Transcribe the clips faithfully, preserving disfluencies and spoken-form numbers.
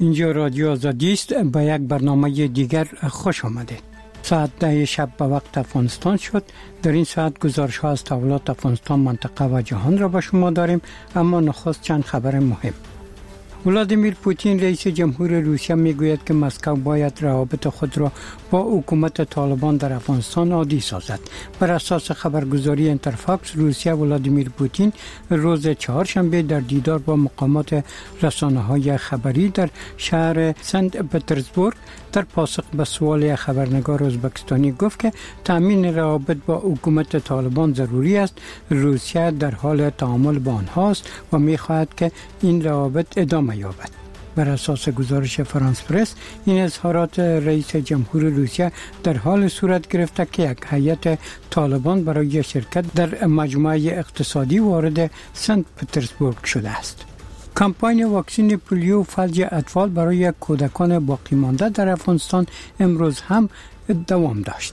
اینجا رادیو آزادی است. با یک برنامه دیگر خوش آمدید. ساعت ده شب به وقت افغانستان شد. در این ساعت گزارش ها از تحولات افغانستان، منطقه و جهان را به شما داریم، اما نخست چند خبر مهم. ولادیمیر پوتین رئیس جمهور روسیه میگوید که مسکو باید روابط خود را با حکومت طالبان در افغانستان عادی سازد. بر اساس خبرگزاری اینترفاکس، روسیه ولادیمیر پوتین روز چهارشنبه در دیدار با مقامات رسانه‌های خبری در شهر سنت پترزبورگ در پاسخ به سوال خبرنگار ازبکستانی گفت که تامین روابط با حکومت طالبان ضروری است. روسیه در حال تعامل با آنهاست و می‌خواهد که این روابط ادامه یابد. بر اساس گزارش فرانس پرس، این اظهارات رئیس جمهور روسیه در حال صورت گرفته که یک هیئت طالبان برای شرکت در مجمع اقتصادی وارد سنت پترزبورگ شده است. کمپاین واکسن پولیو فلج اطفال برای کودکان باقی مانده در افغانستان امروز هم دوام داشت.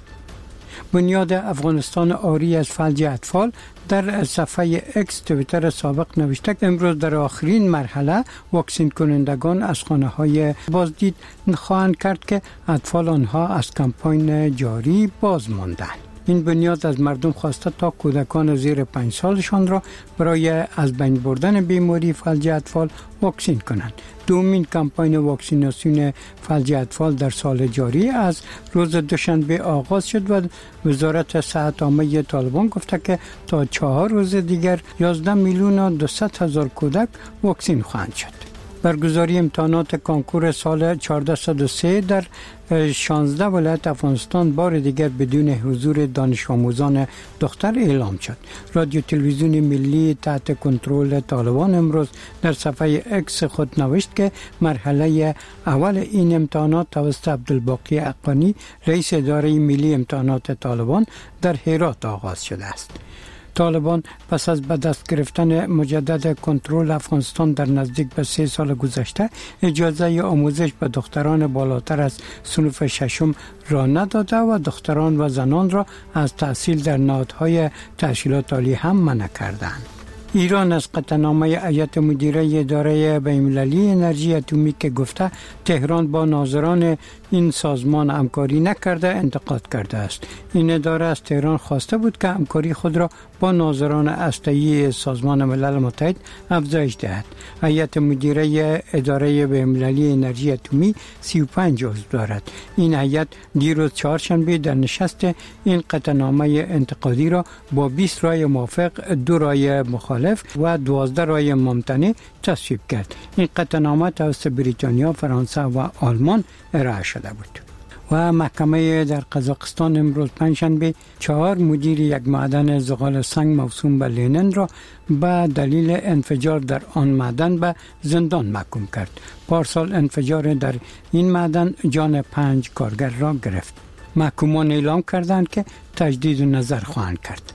بنیاد افغانستان آری از فلج اطفال در صفحه اکس توییتر سابق نوشته امروز در آخرین مرحله واکسین کنندگان از خانه های بازدید خواهند کرد که اطفال آنها از کمپاین جاری باز ماندند. این بنیاد از مردم خواسته تا کودکان زیر پنج سالشان را برای از بین بردن بیماری فلج اطفال واکسین کنند. دومین کمپاین واکسیناسیون فلج اطفال در سال جاری از روز دوشنبه آغاز شد و وزارت صحت عامه طالبان گفته که تا چهار روز دیگر یازده میلیون و دویست هزار کودک واکسین خواهند شد. برگزاری امتحانات کنکور سال چهارصد و سه در شانزده ولایت افغانستان بار دیگر بدون حضور دانش آموزان دختر اعلام شد. رادیو تلویزیون ملی تحت کنترل طالبان امروز در صفحه اکس خود نوشت که مرحله اول این امتحانات توسط عبدالباقی حقانی، رئیس اداره ملی امتحانات طالبان، در هرات آغاز شده است. طالبان پس از به دست گرفتن مجدد کنترل افغانستان در نزدیک به سه سال گذشته اجازه آموزش به دختران بالاتر از صنف ششم را نداده و دختران و زنان را از تحصیل در نهادهای تحصیلات عالی هم منع کردند. ایران از قطعنامه هیئت مدیره اداره بین‌المللی انرژی اتمی که گفته تهران با ناظران این سازمان همکاری نکرده انتقاد کرده است. این اداره از تهران خواسته بود که همکاری خود را با ناظران هسته‌ای سازمان ملل متحد افزایش دهد. هیئت مدیره اداره بین‌المللی انرژی اتمی سی و پنج عضو دارد. این هیئت دیروز چهارشنبه در نشست این قطعنامه انتقادی را با بیست رای موافق، دو رای مخالف و دوازده رای ممتنع تصویب کرد. این قطعنامه توسط بریتانیا، فرانسه و آلمان ارائه شده بود. و محکمه در قزاقستان امروز پنجشنبه چهار مدیر یک معدن زغال سنگ موسوم به لنین را به دلیل انفجار در آن معدن به زندان محکوم کرد. پارسال انفجار در این معدن جان پنج کارگر را گرفت. محکومان اعلام کردند که تجدید نظر خواهند کرد.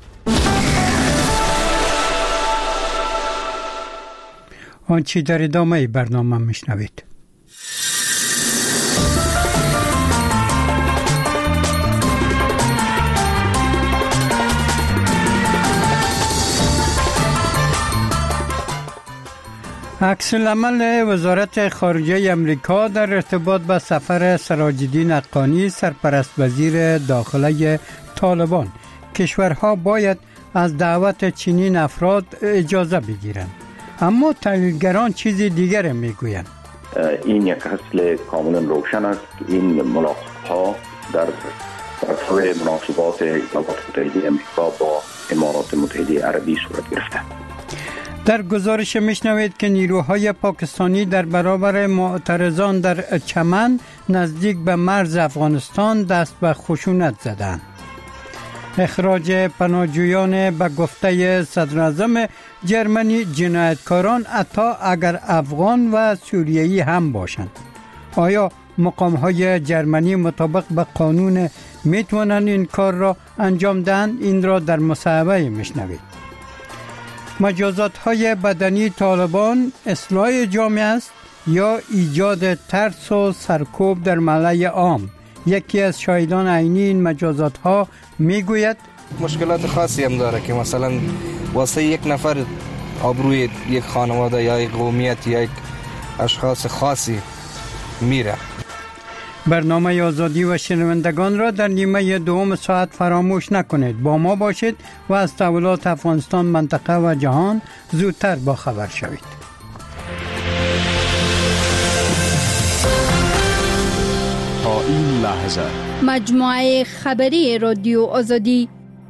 آنچه در ادامه برنامه میشنوید. عکس العمل وزارت خارجه امریکا در ارتباط به سفر سراج الدین حقانی، سرپرست وزیر داخله طالبان. کشورها باید از دعوت چنین افراد اجازه بگیرند، اما تحلیلگران چیز دیگر میگویند. این یک اصل کاملا روشن است. این ملاقات‌ها در پرتو مناسبات ایالات متحده امریکا با امارات متحده عربی صورت گرفته. در گزارش میشنوید که نیروهای پاکستانی در برابر معترضان در چمن نزدیک به مرز افغانستان دست به خشونت زدند. اخراج پناهجویان به گفته صدراعظم جرمنی جنایتکاران حتی اگر افغان و سوریایی هم باشند. آیا مقام‌های جرمنی مطابق به قانون میتوانند این کار را انجام دهند؟ این را در مصاحبه میشنوید. مجازات‌های بدنی طالبان اصلاح جامعه است یا ایجاد ترس و سرکوب در ملأ عام؟ یکی از شاهدان عینی این مجازات‌ها میگوید مشکلات خاصی هم داره که مثلا واسه یک نفر آبروی یک خانواده یا یک قومیت یا یک اشخاص خاصی میره. برنامه آزادی و شنوندگان را در نیمه دوم ساعت فراموش نکنید. با ما باشید و از تحولات افغانستان، منطقه و جهان زودتر با خبر شوید. تا این لحظه مجموعه خبری رادیو آزادی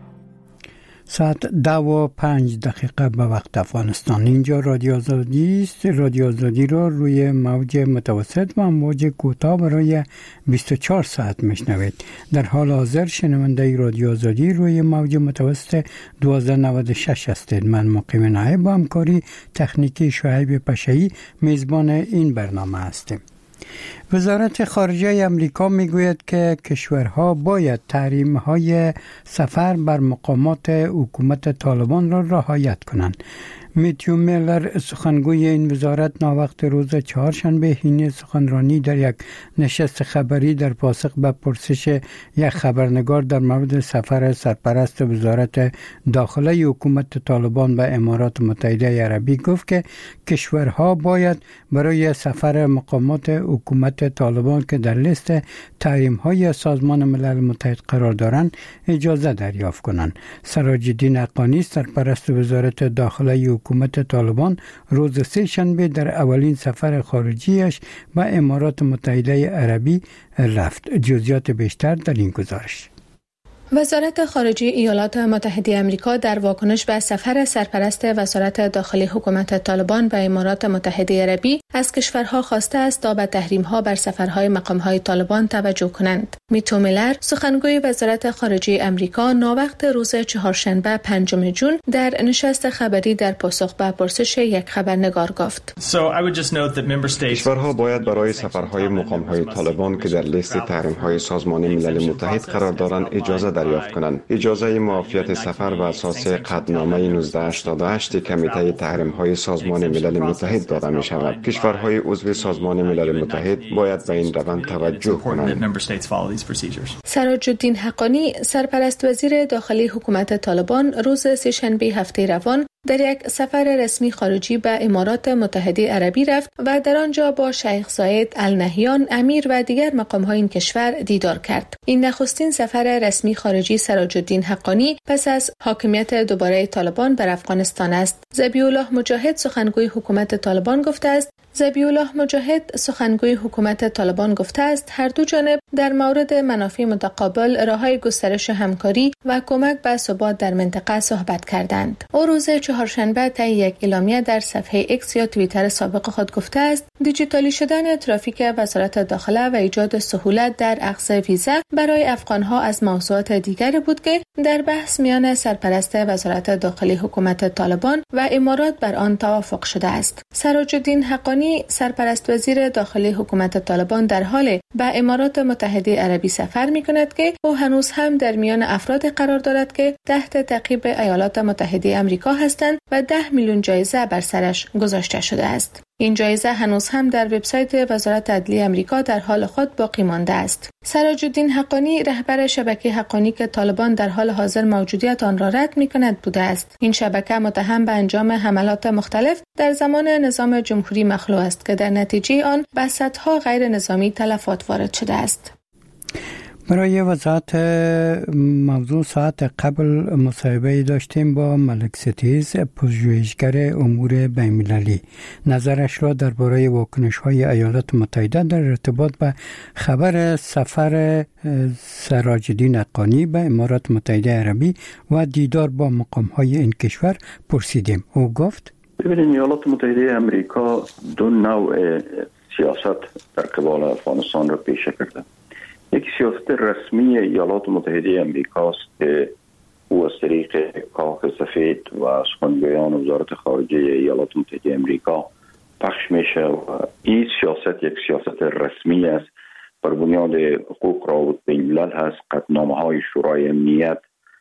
ساعت دو و پنج دقیقه به وقت افغانستان. اینجا رادیو آزادی است. رادیو آزادی را روی موج متوسط و موج کوتاه برای بیست و چهار ساعت میشنوید. در حال حاضر شنونده رادیو آزادی روی موج متوسط دوازده نود و شش هستید. من مقیم نایب با همکاری تکنیکی شعیب پشه‌ای میزبان این برنامه هستیم. وزارت خارجه امریکا میگوید که کشورها باید تحریم‌های سفر بر مقامات حکومت طالبان را رعایت کنند. میتیو میلر سخنگوی این وزارت ناوقت روز چهارشنبه حین سخنرانی در یک نشست خبری در پاسخ به پرسش یک خبرنگار در مورد سفر سرپرست وزارت داخله حکومت طالبان به امارات متحده عربی گفت که کشورها باید برای سفر مقامات حکومت طالبان که در لیست تحریم‌های سازمان ملل متحد قرار دارند اجازه دریافت کنند. سراج الدین حقانی سرپرست وزارت داخله حکومت طالبان روز سه شنبه در اولین سفر خارجیش به امارات متحده عربی رفت. جزئیات بیشتر در این گزارش. وزارت خارجه ایالات متحده آمریکا در واکنش به سفر سرپرست وزارت داخلی حکومت طالبان به امارات متحده عربی از کشورها خواسته است تا به تحریم‌ها بر سفرهای مقام‌های طالبان توجه کنند. میتو میلر سخنگوی وزارت خارجه آمریکا ناوقت روز چهارشنبه پنجم ژوئن در نشست خبری در پاسخ به پرسش یک خبرنگار گفت: کشورها باید برای سفرهای مقام‌های طالبان که در لیست تحریم‌های سازمان ملل متحد قرار دارند اجازه دریافت کنند. اجازه معافیت سفر بر اساس قطعنامه نوزده هشتاد و هشت کمیته تحریم‌های سازمان ملل متحد داده می شود. کشورهای عضو سازمان ملل متحد باید به این روند توجه کنند. سراج الدین حقانی سرپرست وزیر داخلی حکومت طالبان روز سه‌شنبه هفته روان در یک سفر رسمی خارجی به امارات متحده عربی رفت و در آنجا با شیخ زاید النهیان امیر و دیگر مقام‌های این کشور دیدار کرد. این نخستین سفر رسمی خارجی سراج الدین حقانی پس از حاکمیت دوباره طالبان بر افغانستان است. ذبیح الله مجاهد سخنگوی حکومت طالبان گفته است ذبیح الله مجاهد سخنگوی حکومت طالبان گفته است هر دو جانب در مورد منافع متقابل راه‌های گسترش همکاری و کمک به ثبات در منطقه صحبت کردند. او روز چهارشنبه طی یک اعلامیه در صفحه ایکس یا توییتر سابق خود گفته است دیجیتالی شدن ترافیک وزارت داخله و ایجاد سهولت در اخذ ویزا برای افغانها از موضوعات دیگری بود که در بحث میان سرپرست وزارت داخلی حکومت طالبان و امارات بر آن توافق شده است. سراج الدین حقانی سرپرست وزیر داخلی حکومت طالبان در حال به امارات متحده عربی سفر می‌کند که او هنوز هم در میان افراد قرار دارد که تحت تعقیب ایالات متحده آمریکا هستند و ده میلیون جایزه بر سرش گذاشته شده است. این جایزه هنوز هم در وبسایت وزارت عدلیه آمریکا در حال خود باقی مانده است. سراج الدین حقانی رهبر شبکه حقانی که طالبان در حال حاضر موجودیت آن را رد می‌کند بوده است. این شبکه متهم به انجام حملات مختلف در زمان نظام جمهوری مخلوع است که در نتیجه آن به صدها غیر نظامی تلفات وارد شده است. برای وضاحت موضوع ساعت قبل مصاحبه داشتیم با ملک ستیز پژوهشگر امور بین‌المللی. نظرش را درباره واکنش‌های ایالات متحده در ارتباط به خبر سفر سراج الدین حقانی به امارات متحده عربی و دیدار با مقام‌های این کشور پرسیدیم. او گفت: ببینید ایالات متحده آمریکا دو نوع سیاست در قبال افغانستان را پیش کرده. یک سیاست رسمی ایالات متحده آمریکا است که او از طریق کاخ سفید و سخنگویان وزارت خارجه ایالات متحده آمریکا پخش میشه و این سیاست یک سیاست رسمی است، بر بنیاد حقوق روابط بین الملل هست. قطعنامه های شورای امنیت،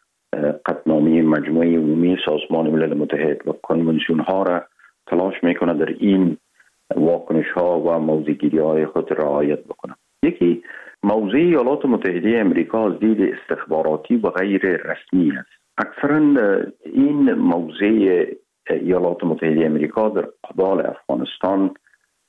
قطعنامه مجموعه عمومی سازمان ملل متحد و کنونسیون ها را تلاش میکنه در این واکنش ها و موضع‌گیری های خود رعایت بکنه. یکی موضع ایالات متحده آمریکا از دید استخباراتی و غیر رسمی است. اکثرا این موضع ایالات متحده آمریکا در قبال افغانستان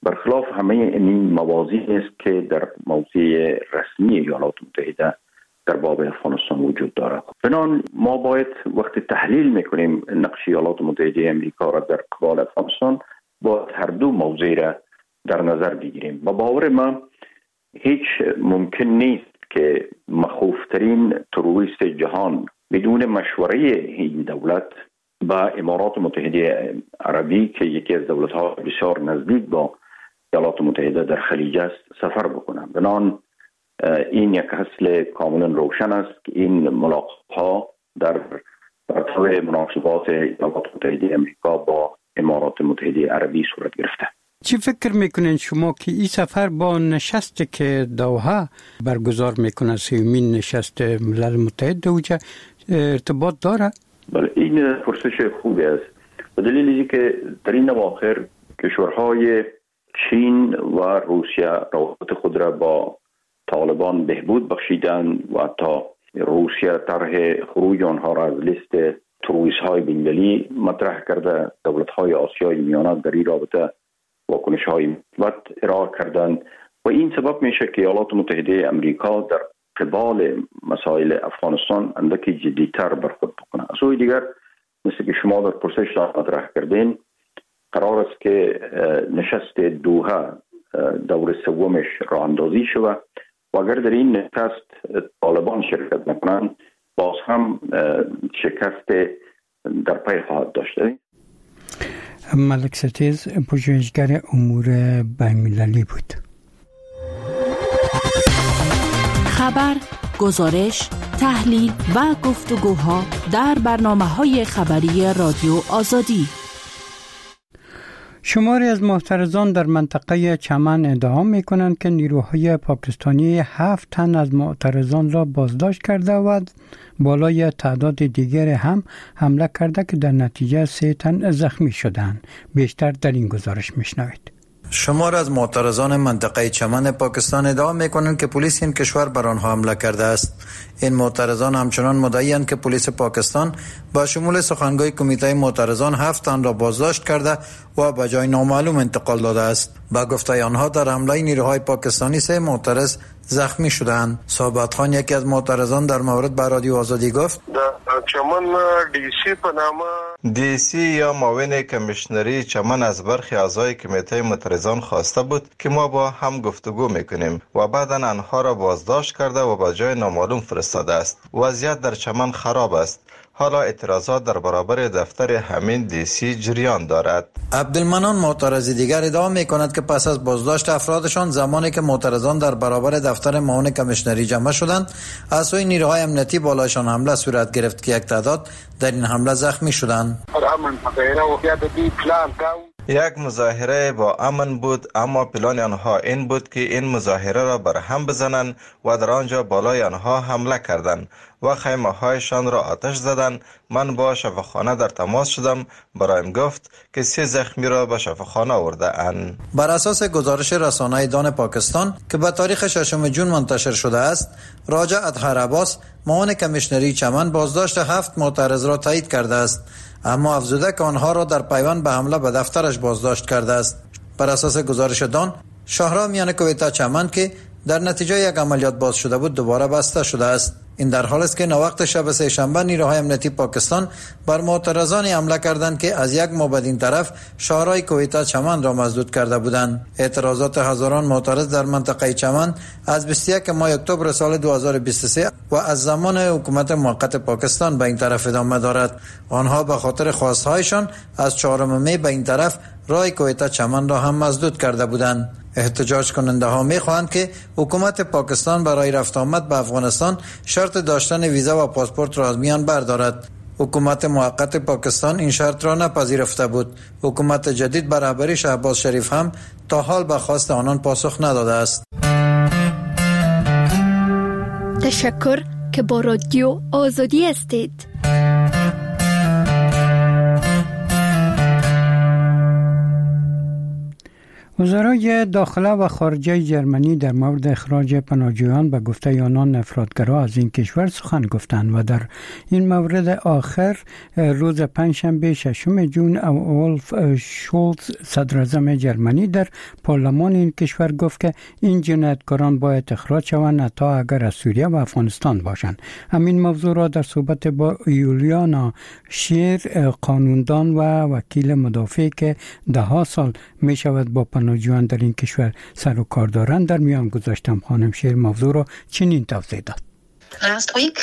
برخلاف همه این موازین است که در موضع رسمی ایالات متحده در باب افغانستان وجود دارد. بنابراین ما باید وقتی تحلیل میکنیم نقش ایالات متحده امریکا را در قبال افغانستان باید هر دو موضوع را در نظر بگیریم. با باور ما هیچ ممکن نیست که مخوفترین تروریست جهان بدون مشوره این دولت با امارات متحده عربی که یکی از دولت‌ها بسیار نزدیک با ایالات متحده در خلیج است سفر بکنند. بنابراین این یک اصل کاملا روشن است که این ملاقات‌ها در پرتو مناسبات ایالات متحده امریکا با امارات متحده عربی صورت گرفته. چی فکر میکنین شما که این سفر با نشستی که دوحه برگزار میکنه، سیومین نشست ملل متحد اوجه ارتباط داره؟ بله، این پرسش خوبی است. به دلیل اینکه در این اواخر کشورهای چین و روسیه روابط خود را با طالبان بهبود بخشیدند و حتی روسیه طرح خروج آنها را از لیست تروریست های بین‌المللی مطرح کرده. دولت های آسیای میانه در این رابطه واکنش های مثبت ارائه کردند و این سبب میشه که ایالات متحده امریکا در قبال مسائل افغانستان اندکی جدیتر برخورد بکنه. از سوی دیگر مثل که شما در پرسش مطرح کردین، قرار است که نشست دوحه دور سومش راه اندازی شود و اگر در این نشست طالبان شرکت نکنند باز هم شکست در پی خواهد داشته. ملک ستیز پژوهشگر امور بین‌المللی بود. خبر، گزارش، تحلیل و گفتگوها در برنامه‌های خبری رادیو آزادی. شماری از معترضان در منطقه چمن ادعا می‌کنند که نیروهای پاکستانی هفت تن از معترضان را بازداشت کرده و بالای تعداد دیگر هم حمله کرده که در نتیجه سه تن زخمی شدند. بیشتر در این گزارش می‌شنوید. شمار از معترضان منطقه چمن پاکستان ادعا می‌کنند که پلیس این کشور بر آنها حمله کرده است. این معترضان همچنان مدعی‌اند که پلیس پاکستان با شمول سخنگوی کمیته معترضان هفت تن را بازداشت کرده و به جای نامعلوم انتقال داده است. با گفته آنها در حمله نیروهای پاکستانی سه معترض زخمی شدند. صحبت خان یکی از معترضان در مورد به رادیو آزادی گفت: چمن دی سی په نامه دی سی یا معاون کمیشنری چمن از برخی اعضای کمیته معترضان خواسته بود که ما با هم گفتگو میکنیم و بعداً آنها را بازداشت کرده و به جای نامعلوم فرستاده است. وضعیت در چمن خراب است. حالا اعتراضات در برابر دفتر همین دی سی جریان دارد. عبدالمنان معترض دیگر ادعا می کند که پس از بازداشت افرادشان زمانی که معترضان در برابر دفتر معاون کمیشنری جمع شدند از سوی نیروهای امنیتی بالایشان حمله صورت گرفت که یک تعداد در این حمله زخمی شدند. یک مظاهره با امن بود، اما پلان آنها این بود که این مظاهره را بر هم بزنند و در آنجا بالای آنها حمله کردند و خیمه هایشان را آتش زدند. من با شفاخانه در تماس شدم، برایم گفت که سه زخمی را به شفاخانه آورده اند. بر اساس گزارش رسانه دان پاکستان که به تاریخ ششم ژوئن منتشر شده است، راجع اطهر عباس معاون کمیشنری چمن بازداشت هفت معترض را تایید کرده است، اما افزوده که آنها را در پیوند به حمله به دفترش بازداشت کرده است. بر اساس گزارش دان، شاهراه میان کویتا چمن که در نتیجه یک عملیات باز شده بود دوباره بسته شده است. این در حال است که نوقت شب سه شنبه نیروهای امنیتی پاکستان بر معترضانی حمله کردند که از یک ماه بدین طرف شاهراه کویتا چمن را مسدود کرده بودند. اعتراضات هزاران معترض در منطقه چمن از بیست و یک ماه اکتبر سال دو هزار و بیست و سه و از زمان حکومت موقت پاکستان به این طرف ادامه دارد. آنها به خاطر خواستهایشان از چهارم می به این طرف راه کویتا چمن را هم مسدود کرده بودند. احتجاج کننده ها می خواهند که حکومت پاکستان برای رفت آمد به افغانستان شرط داشتن ویزا و پاسپورت را از میان بردارد. حکومت موقت پاکستان این شرط را نپذیرفته بود. حکومت جدید بر رهبری شهباز شریف هم تا حال به خواست آنان پاسخ نداده است. تشکر که با رادیو آزادی هستید. وزرای داخله و خارجه جرمنی در مورد اخراج پناهجویان به گفته آنان افرادگرا از این کشور سخن گفتند و در این مورد آخر روز پنجشنبه ششم جون اولف شولز صدر اعظم جرمنی در پارلمان این کشور گفت که این جنایتکاران باید اخراج شوند حتی اگر از سوریه و افغانستان باشند. همین موضوع را در صحبت با یولیانا شیر قانوندان و وکیل مدافع که ده ها سال می شود با پناهجویان در این کشور سر و کار دارند در میان گذاشتم. خانم شیر موضوع را چنین توضیح داد. Last week,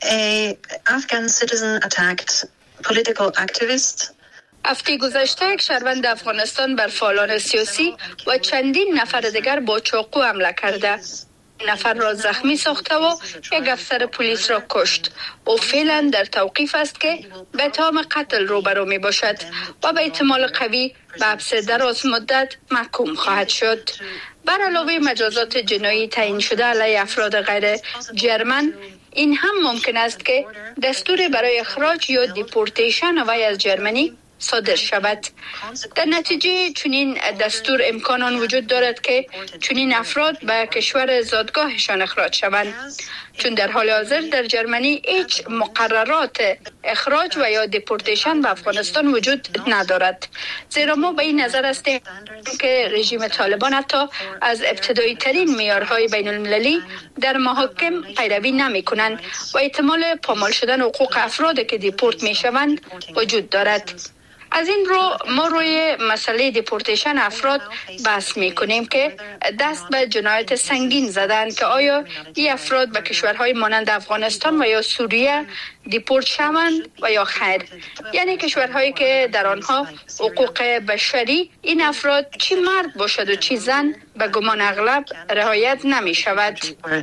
a Afghan citizen attacked political activist. هفته گذشته یک شهروند افغانستان بر فعالان سیاسی و چندین نفر دیگر با چاقو حمله کرده. نفر را زخمی ساخته و یک افسر پلیس را کشت. او فعلا در توقیف است که به اتهام قتل روبرو می باشد و به احتمال قوی به حبس دراز مدت محکوم خواهد شد. بر علاوه مجازات جنایی تعیین شده علیه افراد غیر جرمن، این هم ممکن است که دستور برای اخراج یا دیپورتیشن وی از جرمنی صادر شود. در نتیجه چنین دستور امکان آن وجود دارد که چنین افراد به کشور زادگاهشان اخراج شوند، چون در حال حاضر در جرمنی هیچ مقررات اخراج و یا دیپورتیشن به افغانستان وجود ندارد. زیرا ما به این نظر هستیم که رژیم طالبان حتی از ابتدایی ترین معیارهای بین المللی در محاکم پیروی نمی کنند و احتمال پامال شدن حقوق افراد که دیپورت می شوند وجود دارد. از این رو ما روی مسئله دیپورتیشن افراد بحث می کنیم که دست به جنایت سنگین زدن که آیا این افراد به کشورهای مانند افغانستان و یا سوریه دیپورت شوند و یا خیر، یعنی کشورهایی که در آنها حقوق بشری این افراد چی مرد باشد و چی زن به گمان اغلب رعایت نمی شود.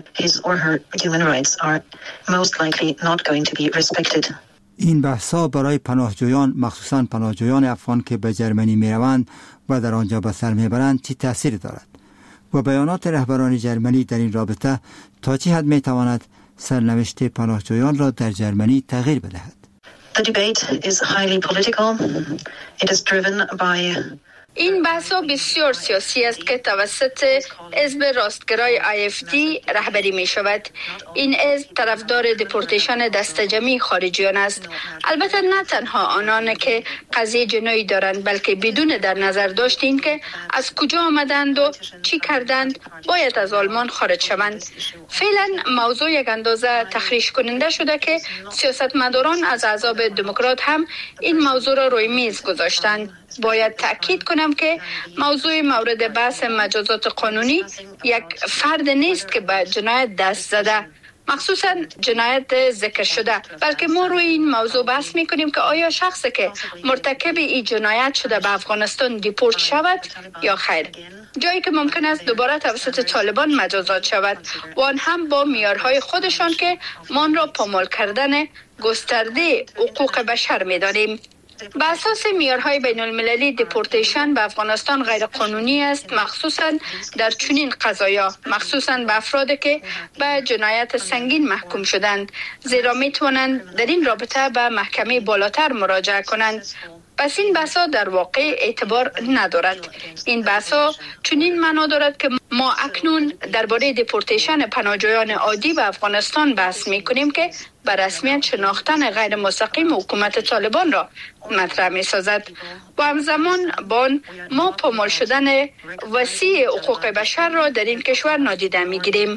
این بحث‌ها برای پناهجویان، مخصوصاً پناهجویان افغان که به جرمنی می‌روند و در آنجا به سر می‌برند چه تأثیری دارد و بیانات رهبران جرمنی در این رابطه تا چه حد می‌تواند سرنوشت پناهجویان را در جرمنی تغییر بدهد؟ The debate is highly political. It is driven by این بحث بسیار سیاسی است که توسط حزب راستگرای آی اف دی رهبری می شود. این حزب طرفدار دیپورتیشن دست جمعی خارجیان است. البته نه تنها آنان که قضیه جنایی دارند، بلکه بدون در نظر داشت این که از کجا آمدند و چی کردند باید از آلمان خارج شوند. فعلا موضوع یک اندازه تخریش کننده شده که سیاستمداران از احزاب دموکرات هم این موضوع را روی میز گذاشتند. باید تأکید کنم که موضوع مورد بحث مجازات قانونی یک فرد نیست که به جنایت دست زده، مخصوصا جنایت ذکر شده، بلکه ما روی این موضوع بحث می کنیم که آیا شخصی که مرتکب این جنایت شده به افغانستان دیپورت شود یا خیر، جایی که ممکن است دوباره توسط طالبان مجازات شود و آن هم با معیارهای خودشان که ما آن را پامال کردن گسترده حقوق بشر می دانیم. به اساس معیارهای بین المللی دیپورتیشن به افغانستان غیر قانونی است، مخصوصا در چنین قضایا، مخصوصا به افرادی که به جنایت سنگین محکوم شدند، زیرا می توانند در این رابطه به محکمه بالاتر مراجعه کنند. پس این بحثا در واقع اعتبار ندارد. این بحثا چنین معنا دارد که ما اکنون درباره دیپورتیشن پناهجویان عادی به افغانستان بحث می کنیم که به رسمیت شناختن غیر مستقیم حکومت طالبان را مطرح می سازد و همزمان با آن ما پامال شدن وسیع حقوق بشر را در این کشور نادیده می گیریم.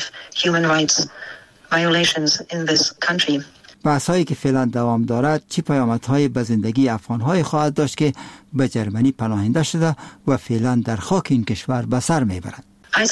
بحث‌هایی که فعلا دوام دارد چه پیامدهایی به زندگی افغان‌های خواهد داشت که به جرمنی پناهنده شده و فعلا در خاک این کشور به سر میبرند؟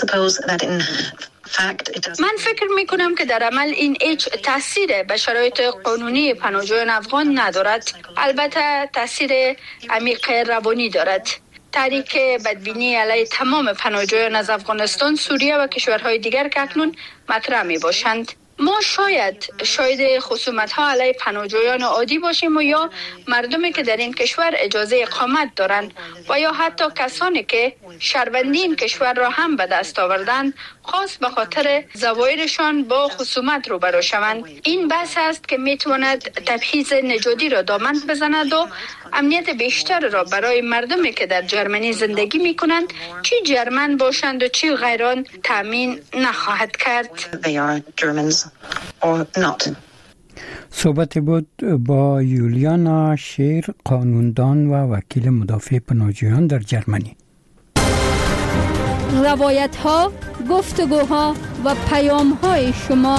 من فکر می کنم که در عمل این هیچ تاثیر به شرایط قانونی پناهجویان افغان ندارد. البته تاثیر عمیق روانی دارد. تحریک بدبینی علیه تمام پناهجویان از افغانستان، سوریه و کشورهای دیگر که اکنون مطرح می باشند. ما شاید شاید خصومت ها علیه پناهجویان عادی باشیم و یا مردمی که در این کشور اجازه اقامت دارند و یا حتی کسانی که شهروندی این کشور را هم به دست آوردند خاص به خاطر ظواهرشان با خصومت روبرو شوند. این بحث است که میتواند تبعیض نژادی را دامن بزند و امنیت بیشتر را برای مردمی که در جرمنی زندگی میکنند، چی جرمن باشند و چی غیران، تامین نخواهد کرد. صحبت بود با یولیانا شیر، قانوندان و وکیل مدافع پناهجویان در جرمنی. روایت ها، گفتگوها و پیام های شما.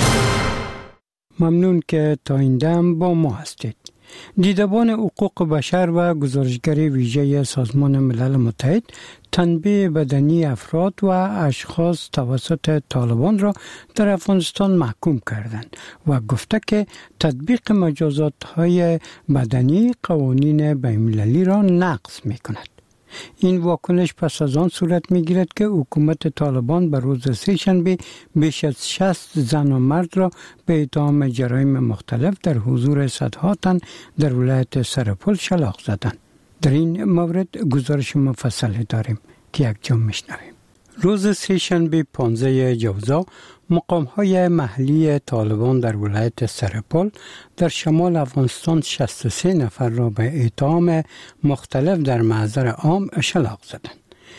ممنون که تا این دم با ما هستید. دیدبان حقوق بشر و گزارشگر ویژه سازمان ملل متحد تنبیه بدنی افراد و اشخاص توسط طالبان را در افغانستان محکوم کردند و گفته که تطبیق مجازات های بدنی قوانین بین‌المللی را نقض می کند. این واکنش پس از آن صورت می گیرد که حکومت طالبان به روز سه‌شنبه بیش از شصت زن و مرد را به اتهام جرایم مختلف در حضور صدها تن در ولایت سرپل شلاق زدند. در این مورد گزارش مفصل داریم که یک جا میشنویم. روز سه‌شنبه پانزده جوزا مقام‌های محلی طالبان در ولایت سرپل در شمال افغانستان شصت و سه نفر را به اتهام مختلف در محضر عام شلاق زدند.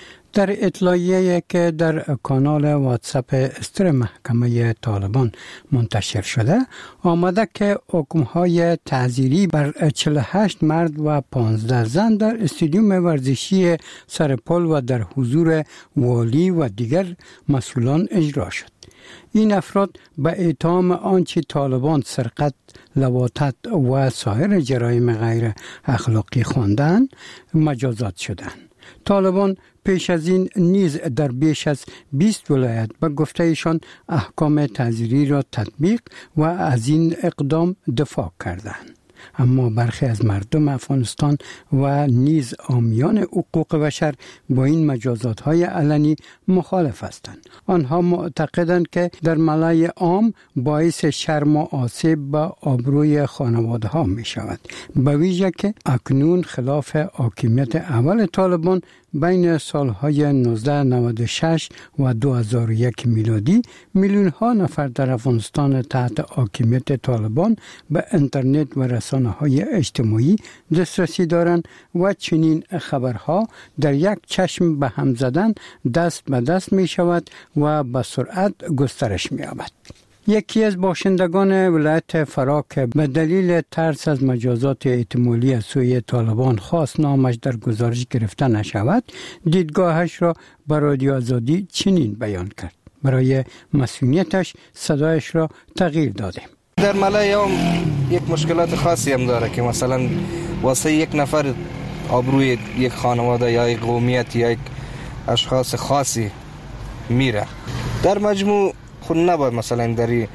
در اطلاعیه‌ای که در کانال واتساپ استر محکمه طالبان منتشر شده آمده که حکم‌های تعزیری بر چهل و هشت مرد و پانزده زن در استادیوم ورزشی سرپل و در حضور والی و دیگر مسئولان اجرا شد. این افراد به اتهام آنچه طالبان سرقت، لواطت و سایر جرایم غیر اخلاقی خواندند مجازات شدند. طالبان پیش از این نیز در بیش از بیست ولایت به گفته ایشان احکام تعزیری را تطبیق و از این اقدام دفاع کردند. اما برخی از مردم افغانستان و نیز حامیان حقوق بشر با این مجازات های علنی مخالف هستند. آنها معتقدند که در ملای عام باعث شرم و آسیب به آبروی خانواده ها می شود، به ویژه که اکنون خلاف حاکمیت اول طالبان بین سالهای نوزده نود و شش و دو هزار و یک میلادی میلیون ها نفر در افغانستان تحت حاکمیت طالبان به اینترنت و رسانه های اجتماعی دسترسی دارند و چنین خبرها در یک چشم به هم زدن دست به دست می شود و به سرعت گسترش می یابد. یکی از باشندگان ولایت فرا که به دلیل ترس از مجازات احتمالی از سوی طالبان خواست نامش در گزارش گرفته نشود، دیدگاهش را به رادیو آزادی چنین بیان کرد. برای مسئولیتش صدایش را تغییر دادیم. در ملای عام یک مشکلات خاصی هم داره که مثلا واسه یک نفر آبروی یک خانواده یا یک قومیت یا یک اشخاص خاصی میره. در مجموع خود نباید مثلا در این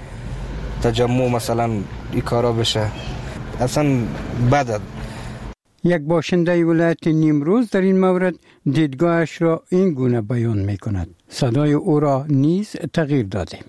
تجمع مثلا این کارا بشه، اصلا بده. یک باشنده ولایت نیمروز در این مورد دیدگاهش را این گونه بیان می کند. صدای او را نیز تغییر دادیم.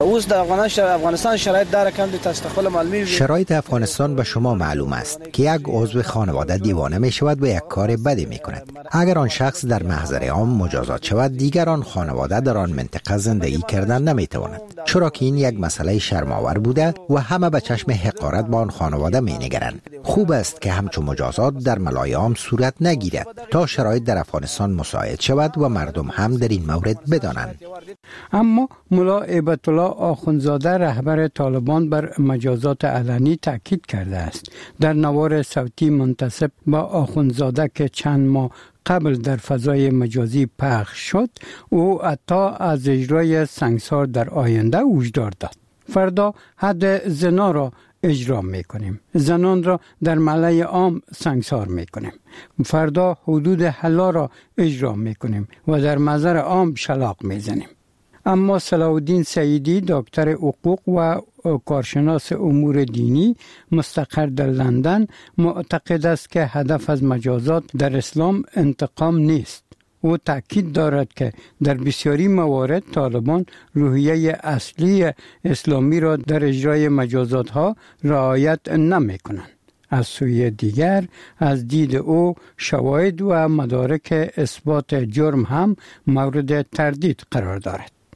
افغانستان شرایط داره کم تستخل معلومی شرایط افغانستان به شما معلوم است که یک عضو خانواده دیوانه می شود و یک کار بدی می کند. اگر آن شخص در محضر عام مجازات شود، دیگر آن خانواده در آن منطقه زندگی کردن نمی تواند، چرا که این یک مسئله شرم‌آور بوده و همه به چشم حقارت با آن خانواده می نگرند. خوب است که همچون مجازات در ملای عام صورت نگیرد تا شرایط در افغانستان مساعد شود و مردم هم در این مورد بدانند. اما ملا عیبت الله آخوندزاده رهبر طالبان بر مجازات علنی تاکید کرده است. در نوار صوتی منتسب با آخوندزاده که چند ماه قبل در فضای مجازی پخش شد، او حتی از اجرای سنگسار در آینده هشدار داد. فردا حد زنا را اجرا میکنیم، زنان را در ملای عام سنگسار میکنیم. فردا حدود حلا را اجرا میکنیم و در محضر عام شلاق میزنیم. اما صلاح الدین سعیدی، دکتر حقوق و کارشناس امور دینی مستقر در لندن، معتقد است که هدف از مجازات در اسلام انتقام نیست. او تاکید دارد که در بسیاری موارد طالبان روحیه اصلی اسلامی را در اجرای مجازات ها رعایت نمی کنند. از سوی دیگر از دید او شواهد و مدارک اثبات جرم هم مورد تردید قرار دارد.